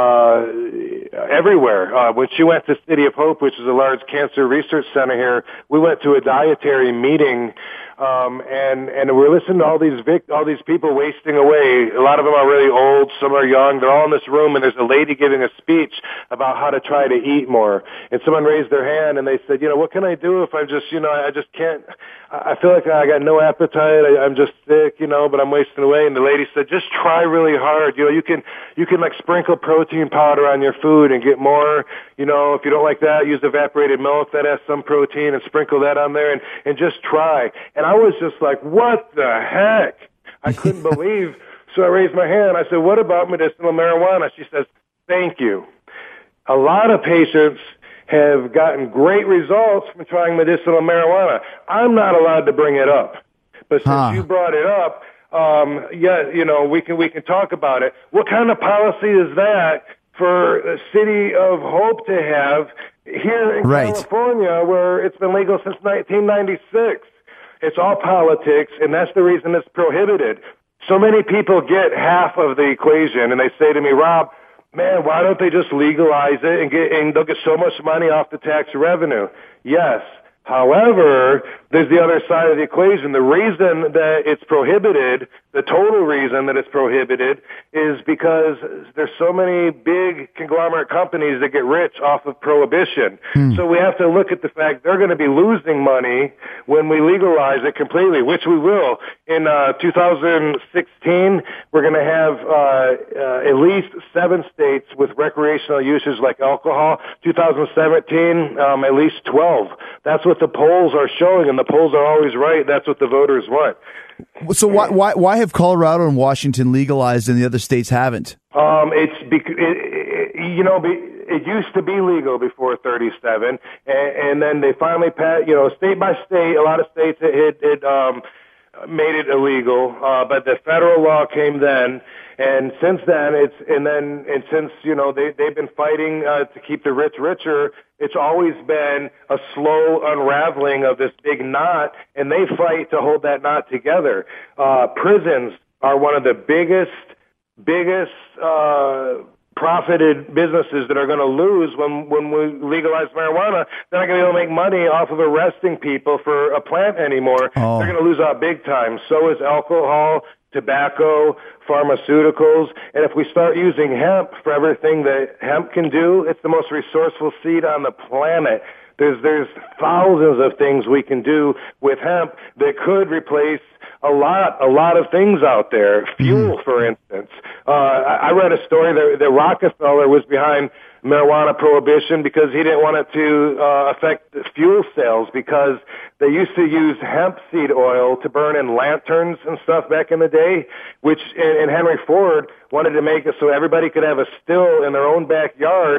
everywhere. When she went to City of Hope, which is a large cancer research center here, we went to a dietary meeting, and we're listening to all these people wasting away. A lot of them are really old, some are young. They're all in this room, and there's a lady giving a speech about how to try to eat more. And someone raised their hand, and they said, what can I do if I just can't? I feel like I got no appetite. I'm just sick, but I'm wasting away. And the lady said, just try really hard. You can like sprinkle protein powder on your food and get more. If you don't like that, use evaporated milk that has some protein and sprinkle that on there and just try. And I was just like, what the heck? I couldn't believe. So I raised my hand. I said, what about medicinal marijuana? She says, thank you. A lot of patients have gotten great results from trying medicinal marijuana. I'm not allowed to bring it up, but since you brought it up, we can talk about it. What kind of policy is that for the City of Hope to have here in California, where it's been legal since 1996? It's all politics, and that's the reason it's prohibited. So many people get half of the equation, and they say to me, Rob, man, why don't they just legalize it and they'll get so much money off the tax revenue? Yes. However, there's the other side of the equation. The reason that it's prohibited, the total reason that it's prohibited, is because there's so many big conglomerate companies that get rich off of prohibition. So we have to look at the fact they're going to be losing money when we legalize it completely, which we will. In 2016, we're going to have at least 7 states with recreational uses like alcohol. 2017, at least 12. That's what the polls are showing, and the polls are always right. That's what the voters want. So why have Colorado and Washington legalized and the other states haven't? It used to be legal before 37, and then they finally passed. State by state, a lot of states it made it illegal, but the federal law came then. And since then, since they've been fighting to keep the rich richer, it's always been a slow unraveling of this big knot, and they fight to hold that knot together. Prisons are one of the biggest profited businesses that are going to lose when we legalize marijuana. They're not going to be able to make money off of arresting people for a plant anymore. They're going to lose out big time. So is alcohol, tobacco, pharmaceuticals, and if we start using hemp for everything that hemp can do, it's the most resourceful seed on the planet. There's thousands of things we can do with hemp that could replace a lot of things out there. Fuel, for instance. I read a story that Rockefeller was behind marijuana prohibition because he didn't want it to affect fuel sales, because they used to use hemp seed oil to burn in lanterns and stuff back in the day, which and Henry Ford wanted to make it so everybody could have a still in their own backyard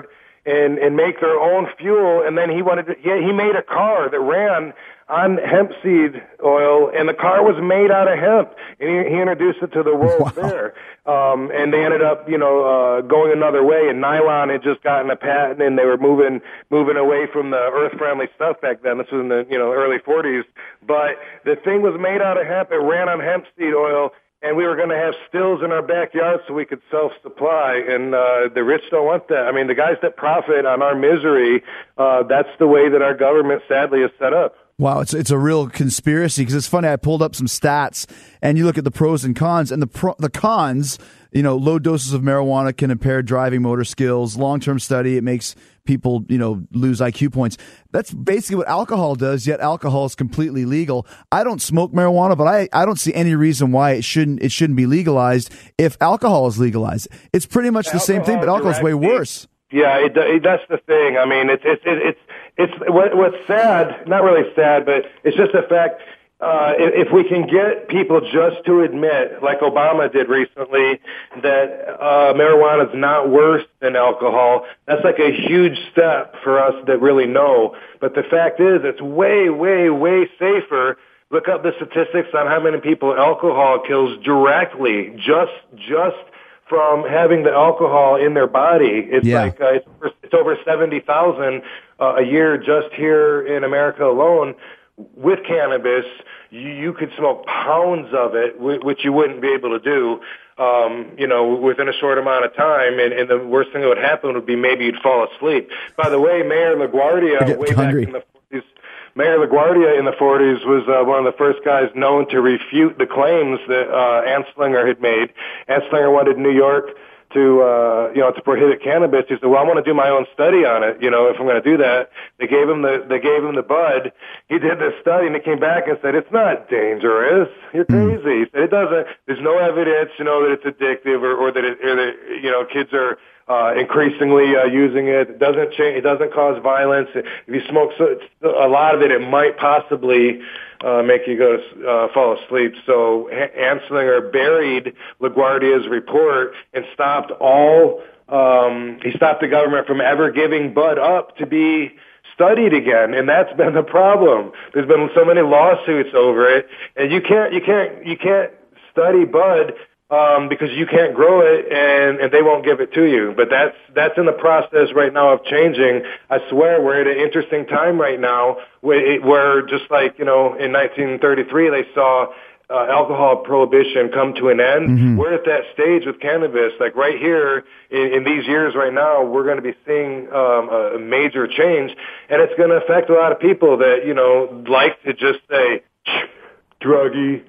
and make their own fuel. And then he made a car that ran on hemp seed oil, and the car was made out of hemp, and he introduced it to the World's Fair. And they ended up, going another way, and nylon had just gotten a patent, and they were moving away from the earth-friendly stuff back then. This was in the, early 40s. But the thing was made out of hemp. It ran on hemp seed oil, and we were going to have stills in our backyard so we could self-supply, and the rich don't want that. I mean, the guys that profit on our misery, that's the way that our government, sadly, is set up. Wow, it's a real conspiracy, because it's funny. I pulled up some stats, and you look at the pros and cons, and the cons, low doses of marijuana can impair driving motor skills. Long-term study, it makes people, lose IQ points. That's basically what alcohol does, yet alcohol is completely legal. I don't smoke marijuana, but I don't see any reason why it shouldn't be legalized if alcohol is legalized. It's pretty much the same thing, but alcohol is way worse. Yeah, that's the thing. I mean, it's what's sad, not really sad, but it's just a fact. If we can get people just to admit, like Obama did recently, that marijuana is not worse than alcohol, that's like a huge step for us that really know. But the fact is, it's way, way, way safer. Look up the statistics on how many people alcohol kills directly, just from having the alcohol in their body. It's it's over 70,000 a year just here in America alone. With cannabis, you could smoke pounds of it, which you wouldn't be able to do, within a short amount of time. And the worst thing that would happen would be maybe you'd fall asleep. By the way, Mayor LaGuardia, back in the 40s, Mayor LaGuardia in the 40s was one of the first guys known to refute the claims that Anslinger had made. Anslinger wanted New York to prohibit cannabis. He said, "Well, I want to do my own study on it. If I'm going to do that." They gave him the bud. He did this study, and he came back and said, "It's not dangerous. You're crazy." He said, "It doesn't. There's no evidence, that it's addictive or that kids are increasingly using it. It doesn't change. It doesn't cause violence. If you smoke a lot of it, it might possibly make you go to fall asleep." So Anslinger buried LaGuardia's report and stopped he stopped the government from ever giving bud up to be studied again, and that's been the problem. There's been so many lawsuits over it, and you can't study bud because you can't grow it, and they won't give it to you. But that's in the process right now of changing. I swear we're at an interesting time right now where just like, in 1933 they saw alcohol prohibition come to an end. Mm-hmm. We're at that stage with cannabis. Like right here in these years right now, we're going to be seeing a major change, and it's going to affect a lot of people that, like to just say, druggy,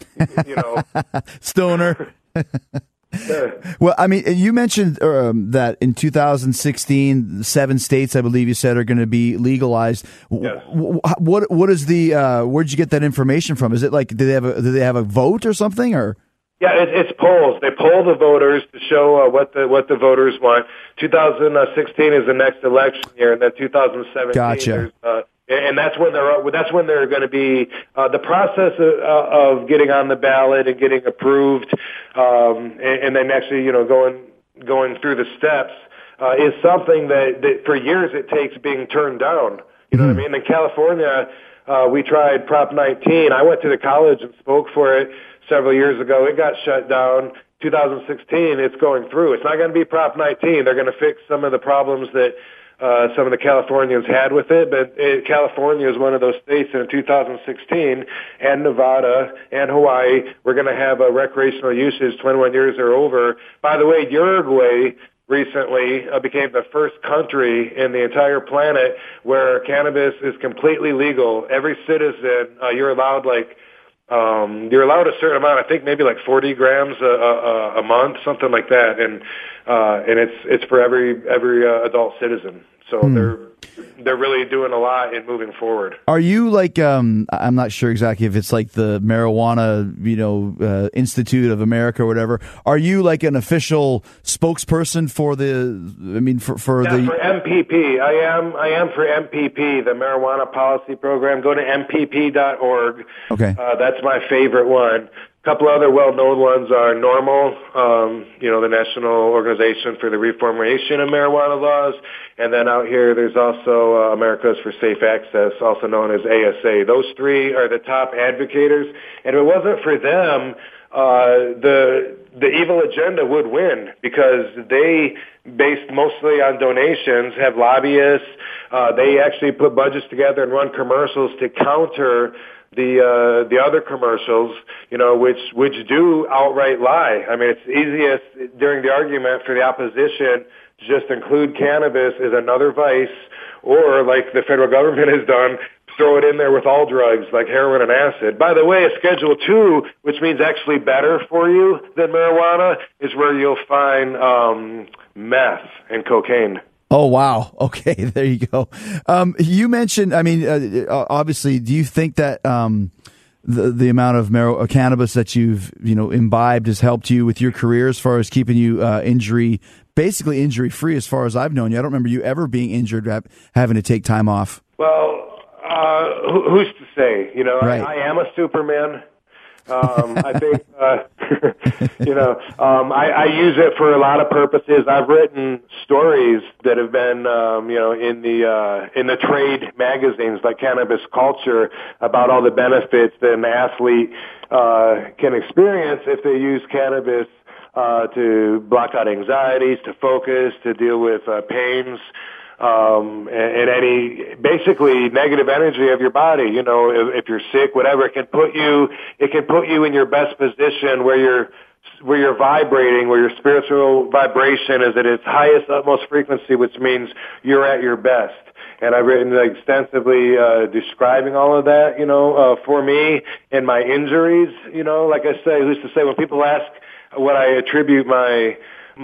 stoner. Well, I mean, you mentioned that in 2016, 7 states, I believe you said, are going to be legalized. Yes. What is the? Where'd you get that information from? Is it like do they have a vote or something or? Yeah, it's polls. They poll the voters to show what the voters want. 2016 is the next election year, and then 2017. Gotcha. And that's when they're going to be the process of getting on the ballot and getting approved, and then actually going through the steps is something that for years it takes being turned down. You know what I mean? In California, we tried Prop 19. I went to the college and spoke for it several years ago. It got shut down. 2016, it's going through. It's not going to be Prop 19. They're going to fix some of the problems that some of the Californians had with it, but California is one of those states in 2016, and Nevada and Hawaii, we're going to have a recreational usage 21 years or over. By the way, Uruguay recently became the first country in the entire planet where cannabis is completely legal. Every citizen, you're allowed a certain amount, I think maybe like 40 grams a month, something like that, and it's for every adult citizen. So they're really doing a lot in moving forward. Are you like I'm not sure exactly if it's like the Marijuana Institute of America or whatever. Are you like an official spokesperson for for MPP? I am for MPP, the Marijuana Policy Program. Go to MPP.org. Okay, that's my favorite one. couple other well-known ones are NORML, the National Organization for the Reformation of Marijuana Laws, and then out here there's also Americans for Safe Access, also known as ASA. Those three are the top advocators, and if it wasn't for them, the evil agenda would win because they, based mostly on donations, have lobbyists. They actually put budgets together and run commercials to counter the other commercials, which do outright lie. I mean, it's easiest during the argument for the opposition to just include cannabis as another vice, or like the federal government has done, throw it in there with all drugs like heroin and acid. By the way, a Schedule 2, which means actually better for you than marijuana, is where you'll find meth and cocaine. Oh, wow. Okay, there you go. You mentioned, obviously, do you think that the amount of cannabis that you've imbibed has helped you with your career as far as keeping you basically injury-free as far as I've known you? I don't remember you ever being injured, having to take time off. Well, who's to say? Right. I am a Superman. I think, I use it for a lot of purposes. I've written stories that have been, in the trade magazines like Cannabis Culture about all the benefits that an athlete can experience if they use cannabis to block out anxieties, to focus, to deal with pains. And any basically negative energy of your body, if you're sick, whatever, it can put you in your best position where you're vibrating, where your spiritual vibration is at its highest, utmost frequency, which means you're at your best. And I've written extensively describing all of that, for me and my injuries. Like I say, who's to say, when people ask what I attribute my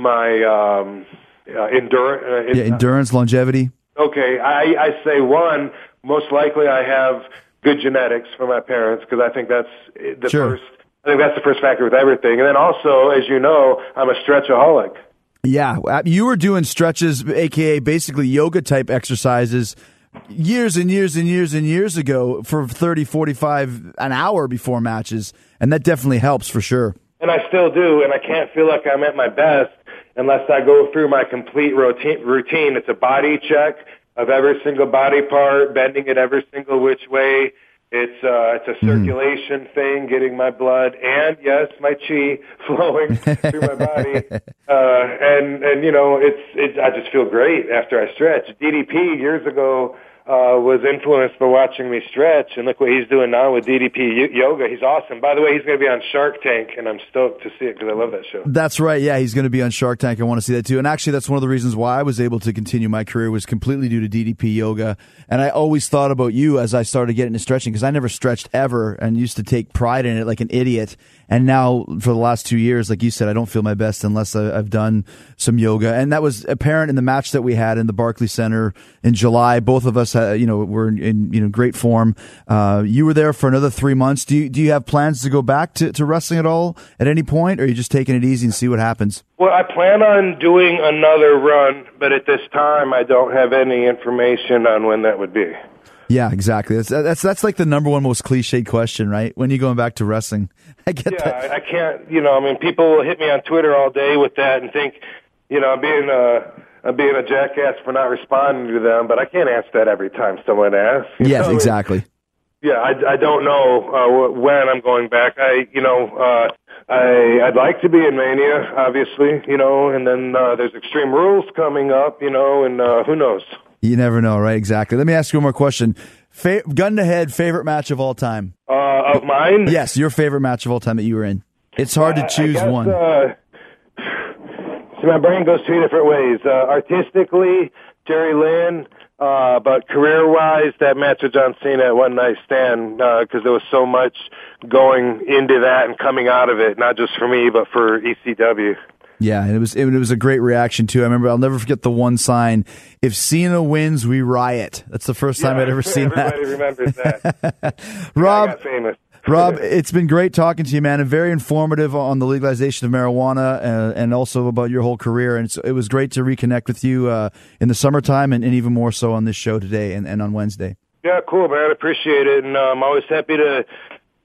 endurance, longevity. Okay, I say one, most likely I have good genetics from my parents because I think that's the first. I think that's the first factor with everything. And then also, as you know, I'm a stretchaholic. Yeah, you were doing stretches, aka basically yoga type exercises, years and years and years and years ago for 30, 45 an hour before matches, and that definitely helps for sure. And I still do, and I can't feel like I'm at my best unless I go through my complete routine. It's a body check of every single body part, bending it every single which way. It's a circulation thing, getting my blood and, yes, my chi flowing through my body. And I just feel great after I stretch. DDP years ago was influenced by watching me stretch, and look what he's doing now with DDP Yoga. He's awesome. By the way, he's going to be on Shark Tank, and I'm stoked to see it because I love that show. That's right. Yeah, he's going to be on Shark Tank. I want to see that too. And actually, that's one of the reasons why I was able to continue my career was completely due to DDP Yoga. And I always thought about you as I started getting into stretching because I never stretched ever and used to take pride in it like an idiot. And now for the last 2 years, like you said, I don't feel my best unless I've done some yoga. And that was apparent in the match that we had in the Barclays Center in July. Both of us, were in great form. You were there for another 3 months. Do you have plans to go back to wrestling at all at any point, or are you just taking it easy and see what happens? Well, I plan on doing another run, but at this time, I don't have any information on when that would be. Yeah, exactly. That's like the number one most cliched question, right? When are you going back to wrestling? I get that. Yeah, I can't. People will hit me on Twitter all day with that and think, I'm being a jackass for not responding to them, but I can't answer that every time someone asks. Yes, exactly. Yeah, I don't know when I'm going back. I'd like to be in Mania, obviously, and then there's Extreme Rules coming up, and who knows. You never know, right? Exactly. Let me ask you one more question. Gun to head, favorite match of all time? Of mine? Yes, your favorite match of all time that you were in. It's hard to choose one. So my brain goes two different ways. Artistically, Jerry Lynn, but career-wise, that match with John Cena at One Night Stand, because there was so much going into that and coming out of it, not just for me, but for ECW. Yeah, and it was a great reaction too. I remember, I'll never forget the one sign: "If Cena wins, we riot." That's the first time I'd ever seen that. Everybody remembers that. Rob, I got famous. Rob, it's been great talking to you, man, and very informative on the legalization of marijuana and also about your whole career. And it was great to reconnect with you in the summertime and even more so on this show today and on Wednesday. Yeah, cool, man. I appreciate it, and I'm always happy to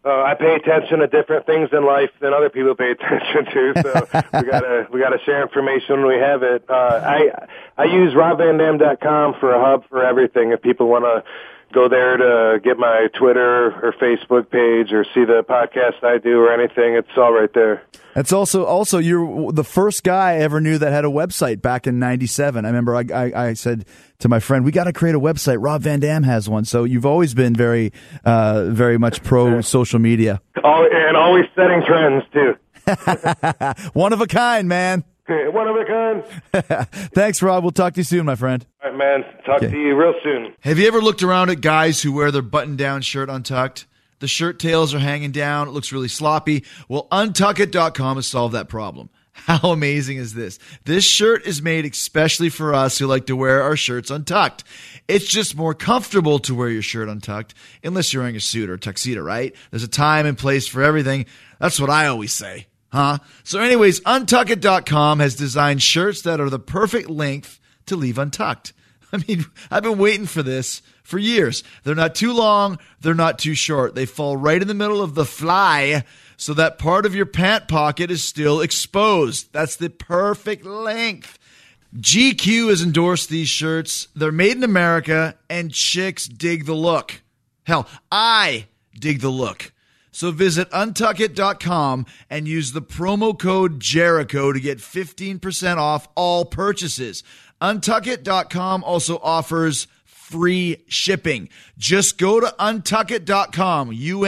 I pay attention to different things in life than other people pay attention to, so we gotta share information when we have it. I use RobVanDam.com for a hub for everything. If people want to go there to get my Twitter or Facebook page or see the podcast I do or anything, it's all right there. That's also you're the first guy I ever knew that had a website back in '97. I remember I said to my friend, we got to create a website. Rob Van Dam has one. So you've always been very much pro social media. And always setting trends too. One of a kind, man. One of a kind. Thanks, Rob. We'll talk to you soon, my friend. All right, man. Talk to you real soon. Have you ever looked around at guys who wear their button-down shirt untucked? The shirt tails are hanging down. It looks really sloppy. Well, Untuckit.com has solved that problem. How amazing is this? This shirt is made especially for us who like to wear our shirts untucked. It's just more comfortable to wear your shirt untucked, unless you're wearing a suit or a tuxedo, right? There's a time and place for everything. That's what I always say. Huh? So anyways, Untuckit.com has designed shirts that are the perfect length to leave untucked. I mean, I've been waiting for this for years. They're not too long. They're not too short. They fall right in the middle of the fly so that part of your pant pocket is still exposed. That's the perfect length. GQ has endorsed these shirts. They're made in America, and chicks dig the look. Hell, I dig the look. So visit Untuckit.com and use the promo code Jericho to get 15% off all purchases. Untuckit.com also offers free shipping. Just go to Untuckit.com,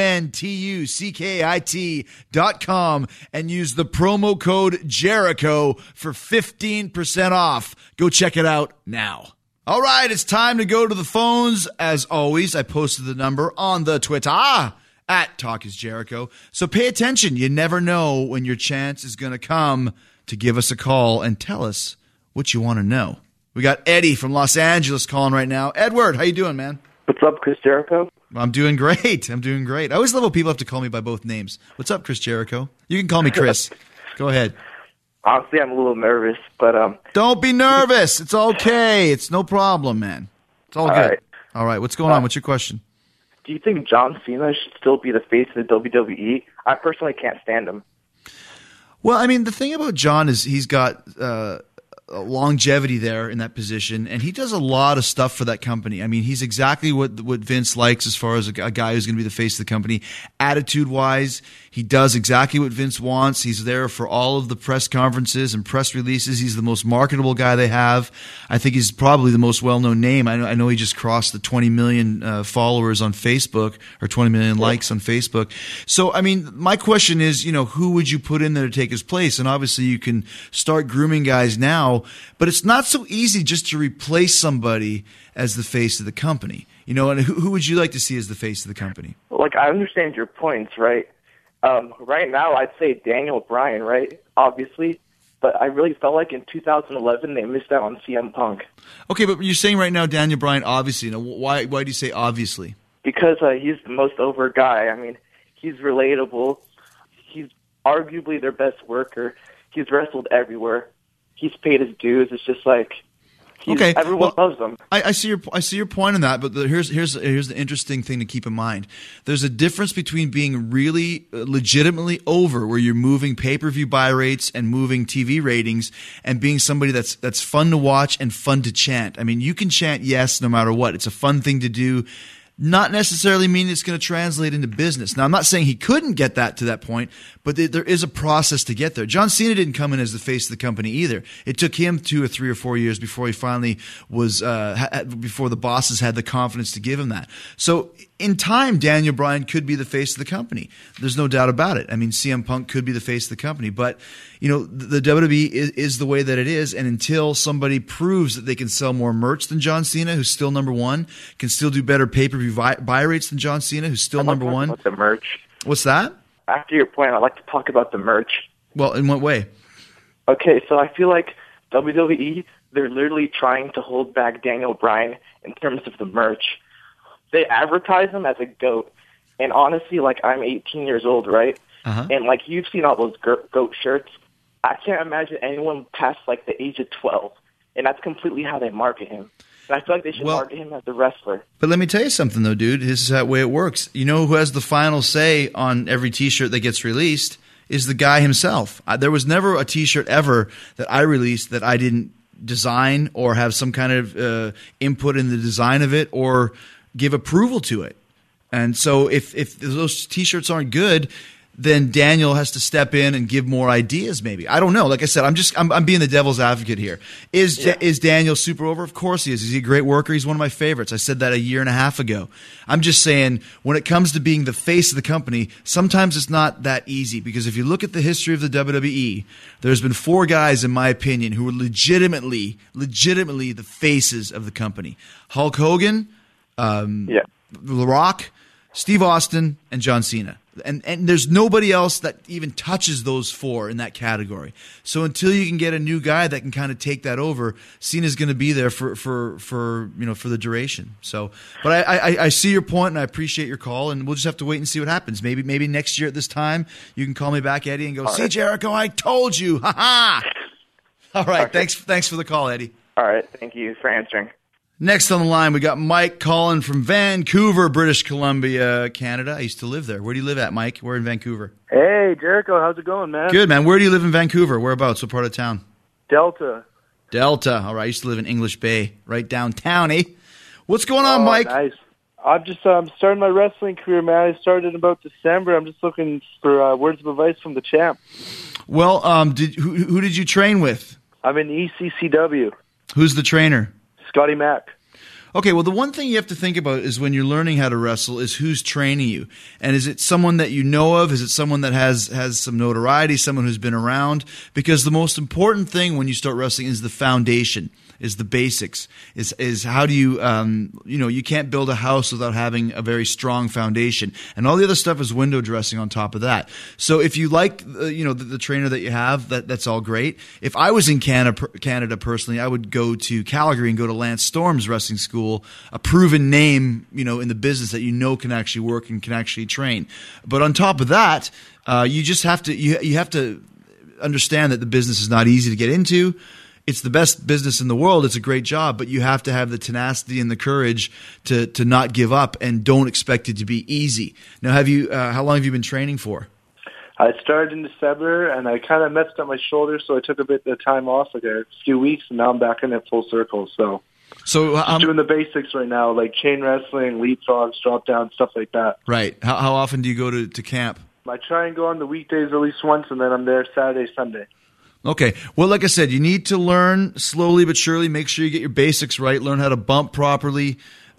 Untuckit.com, and use the promo code Jericho for 15% off. Go check it out now. All right, it's time to go to the phones. As always, I posted the number on the Twitter at Talk is Jericho. So pay attention. You never know when your chance is going to come to give us a call and tell us what you want to know. We got Eddie from Los Angeles calling right now. Edward, how you doing, man? What's up, Chris Jericho? I'm doing great. I always love when people have to call me by both names. What's up, Chris Jericho? You can call me Chris. Go ahead. Honestly, I'm a little nervous, but Don't be nervous. It's okay. It's no problem, man. It's all good. All right. What's going on? What's your question? Do you think John Cena should still be the face of the WWE? I personally can't stand him. Well, I mean, the thing about John is he's got longevity there in that position, and he does a lot of stuff for that company. I mean, he's exactly what Vince likes as far as a guy who's going to be the face of the company. Attitude-wise, he does exactly what Vince wants. He's there for all of the press conferences and press releases. He's the most marketable guy they have. I think he's probably the most well-known name. I know he just crossed the 20 million followers on Facebook, or 20 million likes on Facebook. So, I mean, my question is, who would you put in there to take his place? And obviously you can start grooming guys now, but it's not so easy just to replace somebody as the face of the company. And who would you like to see as the face of the company? Like, I understand your points, right? Right now, I'd say Daniel Bryan, right? Obviously. But I really felt like in 2011, they missed out on CM Punk. Okay, but you're saying right now Daniel Bryan, obviously. Now, why do you say obviously? Because he's the most over guy. I mean, he's relatable. He's arguably their best worker. He's wrestled everywhere. He's paid his dues. It's just like everyone loves him. I see your point on that, but here's the interesting thing to keep in mind. There's a difference between being really legitimately over, where you're moving pay-per-view buy rates and moving TV ratings, and being somebody that's fun to watch and fun to chant. I mean, you can chant yes no matter what. It's a fun thing to do. Not necessarily mean it's going to translate into business. Now, I'm not saying he couldn't get that to that point, but there is a process to get there. John Cena didn't come in as the face of the company either. It took him 2 or 3 or 4 years before he finally was, before the bosses had the confidence to give him that. So in time, Daniel Bryan could be the face of the company. There's no doubt about it. I mean, CM Punk could be the face of the company, but the WWE is the way that it is, and until somebody proves that they can sell more merch than John Cena, who's still number one, can still do better pay-per-view buy rates than John Cena, who's still number one. About the merch. What's that? After your point, I'd like to talk about the merch. Well, in what way? Okay, so I feel like WWE, they're literally trying to hold back Daniel Bryan in terms of the merch. They advertise him as a GOAT, and honestly, like, I'm 18 years old, right? Uh-huh. And, like, you've seen all those GOAT shirts. I can't imagine anyone past, like, the age of 12, and that's completely how they market him. And I feel like they should market him as a wrestler. But let me tell you something, though, dude. This is the way it works. You know who has the final say on every T-shirt that gets released is the guy himself. There was never a T-shirt ever that I released that I didn't design or have some kind of input in the design of it or give approval to it. And so if those T-shirts aren't good, then Daniel has to step in and give more ideas maybe. I don't know. Like I said, I'm being the devil's advocate here. Is Daniel super over? Of course he is. Is he a great worker? He's one of my favorites. I said that a year and a half ago. I'm just saying when it comes to being the face of the company, sometimes it's not that easy because if you look at the history of the WWE, there's been 4 guys, in my opinion, who were legitimately the faces of the company. Hulk Hogan, The Rock, Steve Austin, and John Cena. And there's nobody else that even touches those 4 in that category. So until you can get a new guy that can kind of take that over, Cena's going to be there for the duration. So, but I see your point and I appreciate your call, and we'll just have to wait and see what happens. Maybe next year at this time you can call me back, Eddie, and go, "See, Jericho, I told you." Ha ha. All right, okay. Thanks for the call, Eddie. All right, thank you for answering. Next on the line, we got Mike calling from Vancouver, British Columbia, Canada. I used to live there. Where do you live at, Mike? We're in Vancouver. Hey, Jericho. How's it going, man? Good, man. Where do you live in Vancouver? Whereabouts? What part of town? Delta. All right. I used to live in English Bay, right downtown, eh? What's going on, Mike? Nice. I'm just starting my wrestling career, man. I started in about December. I'm just looking for words of advice from the champ. Well, who did you train with? I'm in ECCW. Who's the trainer? Scotty Mack. Okay, well, the one thing you have to think about is when you're learning how to wrestle is who's training you. And is it someone that you know of? Is it someone that has some notoriety, someone who's been around? Because the most important thing when you start wrestling is the foundation, is the basics, is how do you, you can't build a house without having a very strong foundation. And all the other stuff is window dressing on top of that. So if you like, the trainer that you have, that's all great. If I was in Canada personally, I would go to Calgary and go to Lance Storm's wrestling school, a proven name, in the business that can actually work and can actually train. But on top of that, you just have to, you have to understand that the business is not easy to get into. It's the best business in the world. It's a great job, but you have to have the tenacity and the courage to not give up and don't expect it to be easy. Now, how long have you been training for? I started in December, and I kind of messed up my shoulder, so I took a bit of time off, like a few weeks, and now I'm back in it full circle. So just doing the basics right now, like chain wrestling, leapfrogs, drop down, stuff like that. Right. How often do you go to camp? I try and go on the weekdays at least once, and then I'm there Saturday, Sunday. Okay. Well, like I said, you need to learn slowly but surely. Make sure you get your basics right. Learn how to bump properly.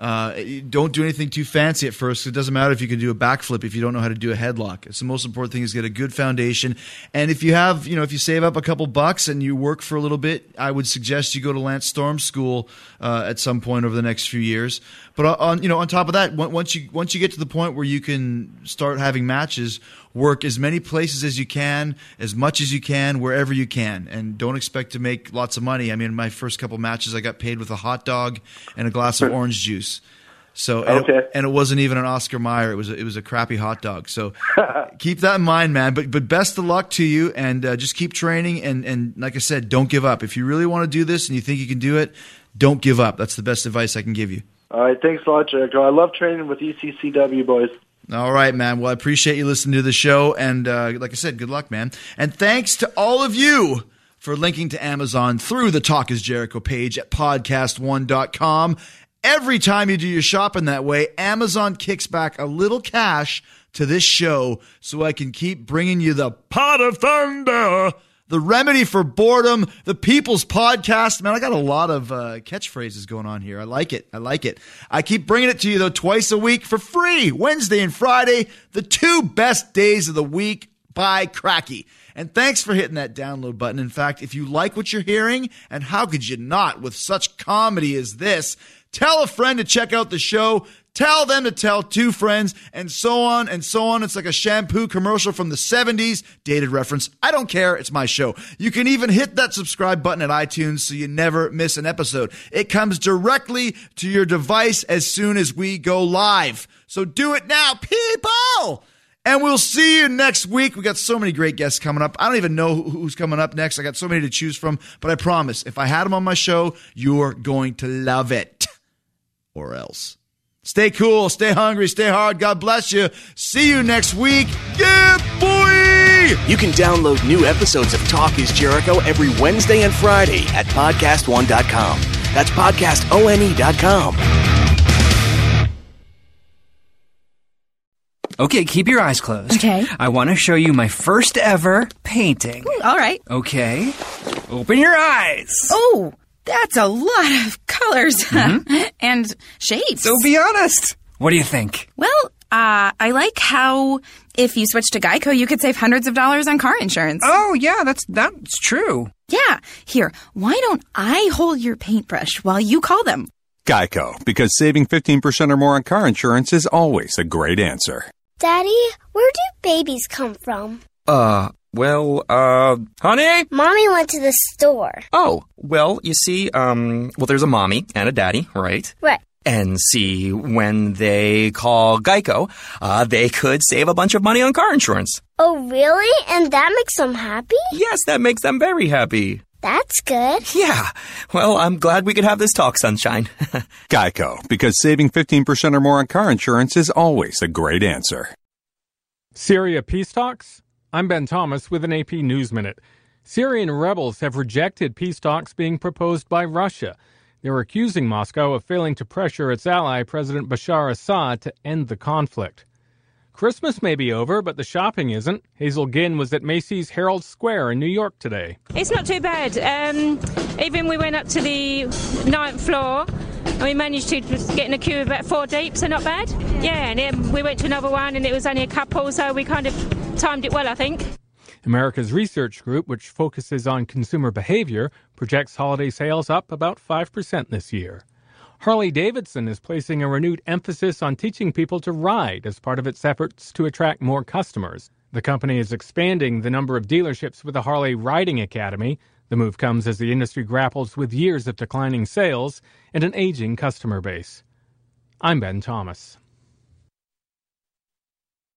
Don't do anything too fancy at first. It doesn't matter if you can do a backflip if you don't know how to do a headlock. It's the most important thing is get a good foundation. And if you have, if you save up a couple bucks and you work for a little bit, I would suggest you go to Lance Storm School at some point over the next few years. But on top of that, once you get to the point where you can start having matches, work as many places as you can, as much as you can, wherever you can, and don't expect to make lots of money. I mean, my first couple matches, I got paid with a hot dog and a glass of orange juice. So, and it wasn't even an Oscar Mayer. It was a crappy hot dog. So, keep that in mind, man. But best of luck to you, and just keep training. And like I said, don't give up. If you really want to do this and you think you can do it, don't give up. That's the best advice I can give you. All right, thanks a lot, Jericho. I love training with ECCW boys. All right, man. Well, I appreciate you listening to the show. And like I said, good luck, man. And thanks to all of you for linking to Amazon through the Talk is Jericho page at podcast1.com. Every time you do your shopping that way, Amazon kicks back a little cash to this show so I can keep bringing you the Pot of Thunder, the remedy for boredom, the people's podcast. Man, I got a lot of catchphrases going on here. I like it. I keep bringing it to you, though, twice a week for free. Wednesday and Friday, the 2 best days of the week by Cracky. And thanks for hitting that download button. In fact, if you like what you're hearing, and how could you not with such comedy as this, tell a friend to check out the show. Tell them to tell 2 friends, and so on and so on. It's like a shampoo commercial from the 70s. Dated reference. I don't care. It's my show. You can even hit that subscribe button at iTunes so you never miss an episode. It comes directly to your device as soon as we go live. So do it now, people! And we'll see you next week. We got so many great guests coming up. I don't even know who's coming up next. I got so many to choose from. But I promise, if I had them on my show, you're going to love it. or else. Stay cool, stay hungry, stay hard. God bless you. See you next week. Yeah, boy! You can download new episodes of Talk is Jericho every Wednesday and Friday at podcastone.com. That's podcastone.com. Okay, keep your eyes closed. Okay. I want to show you my first ever painting. All right. Okay. Open your eyes. Oh, that's a lot of colors and shapes. So be honest. What do you think? Well, I like how if you switch to Geico, you could save hundreds of dollars on car insurance. Oh, yeah, that's true. Yeah. Here, why don't I hold your paintbrush while you call them? Geico, because saving 15% or more on car insurance is always a great answer. Daddy, where do babies come from? Honey? Mommy went to the store. Oh, well, you see, there's a mommy and a daddy, right? Right. And see, when they call Geico, they could save a bunch of money on car insurance. Oh, really? And that makes them happy? Yes, that makes them very happy. That's good. Yeah. Well, I'm glad we could have this talk, Sunshine. Geico, because saving 15% or more on car insurance is always a great answer. Syria peace talks? I'm Ben Thomas with an AP News Minute. Syrian rebels have rejected peace talks being proposed by Russia. They're accusing Moscow of failing to pressure its ally, President Bashar Assad, to end the conflict. Christmas may be over, but the shopping isn't. Hazel Ginn was at Macy's Herald Square in New York today. It's not too bad. Even we went up to the 9th floor and we managed to get in a queue about 4 deep, so not bad. Yeah, and then we went to another one and it was only a couple, so we kind of timed it well, I think. America's Research Group, which focuses on consumer behavior, projects holiday sales up about 5% this year. Harley-Davidson is placing a renewed emphasis on teaching people to ride as part of its efforts to attract more customers. The company is expanding the number of dealerships with a Harley Riding Academy. The move comes as the industry grapples with years of declining sales and an aging customer base. I'm Ben Thomas.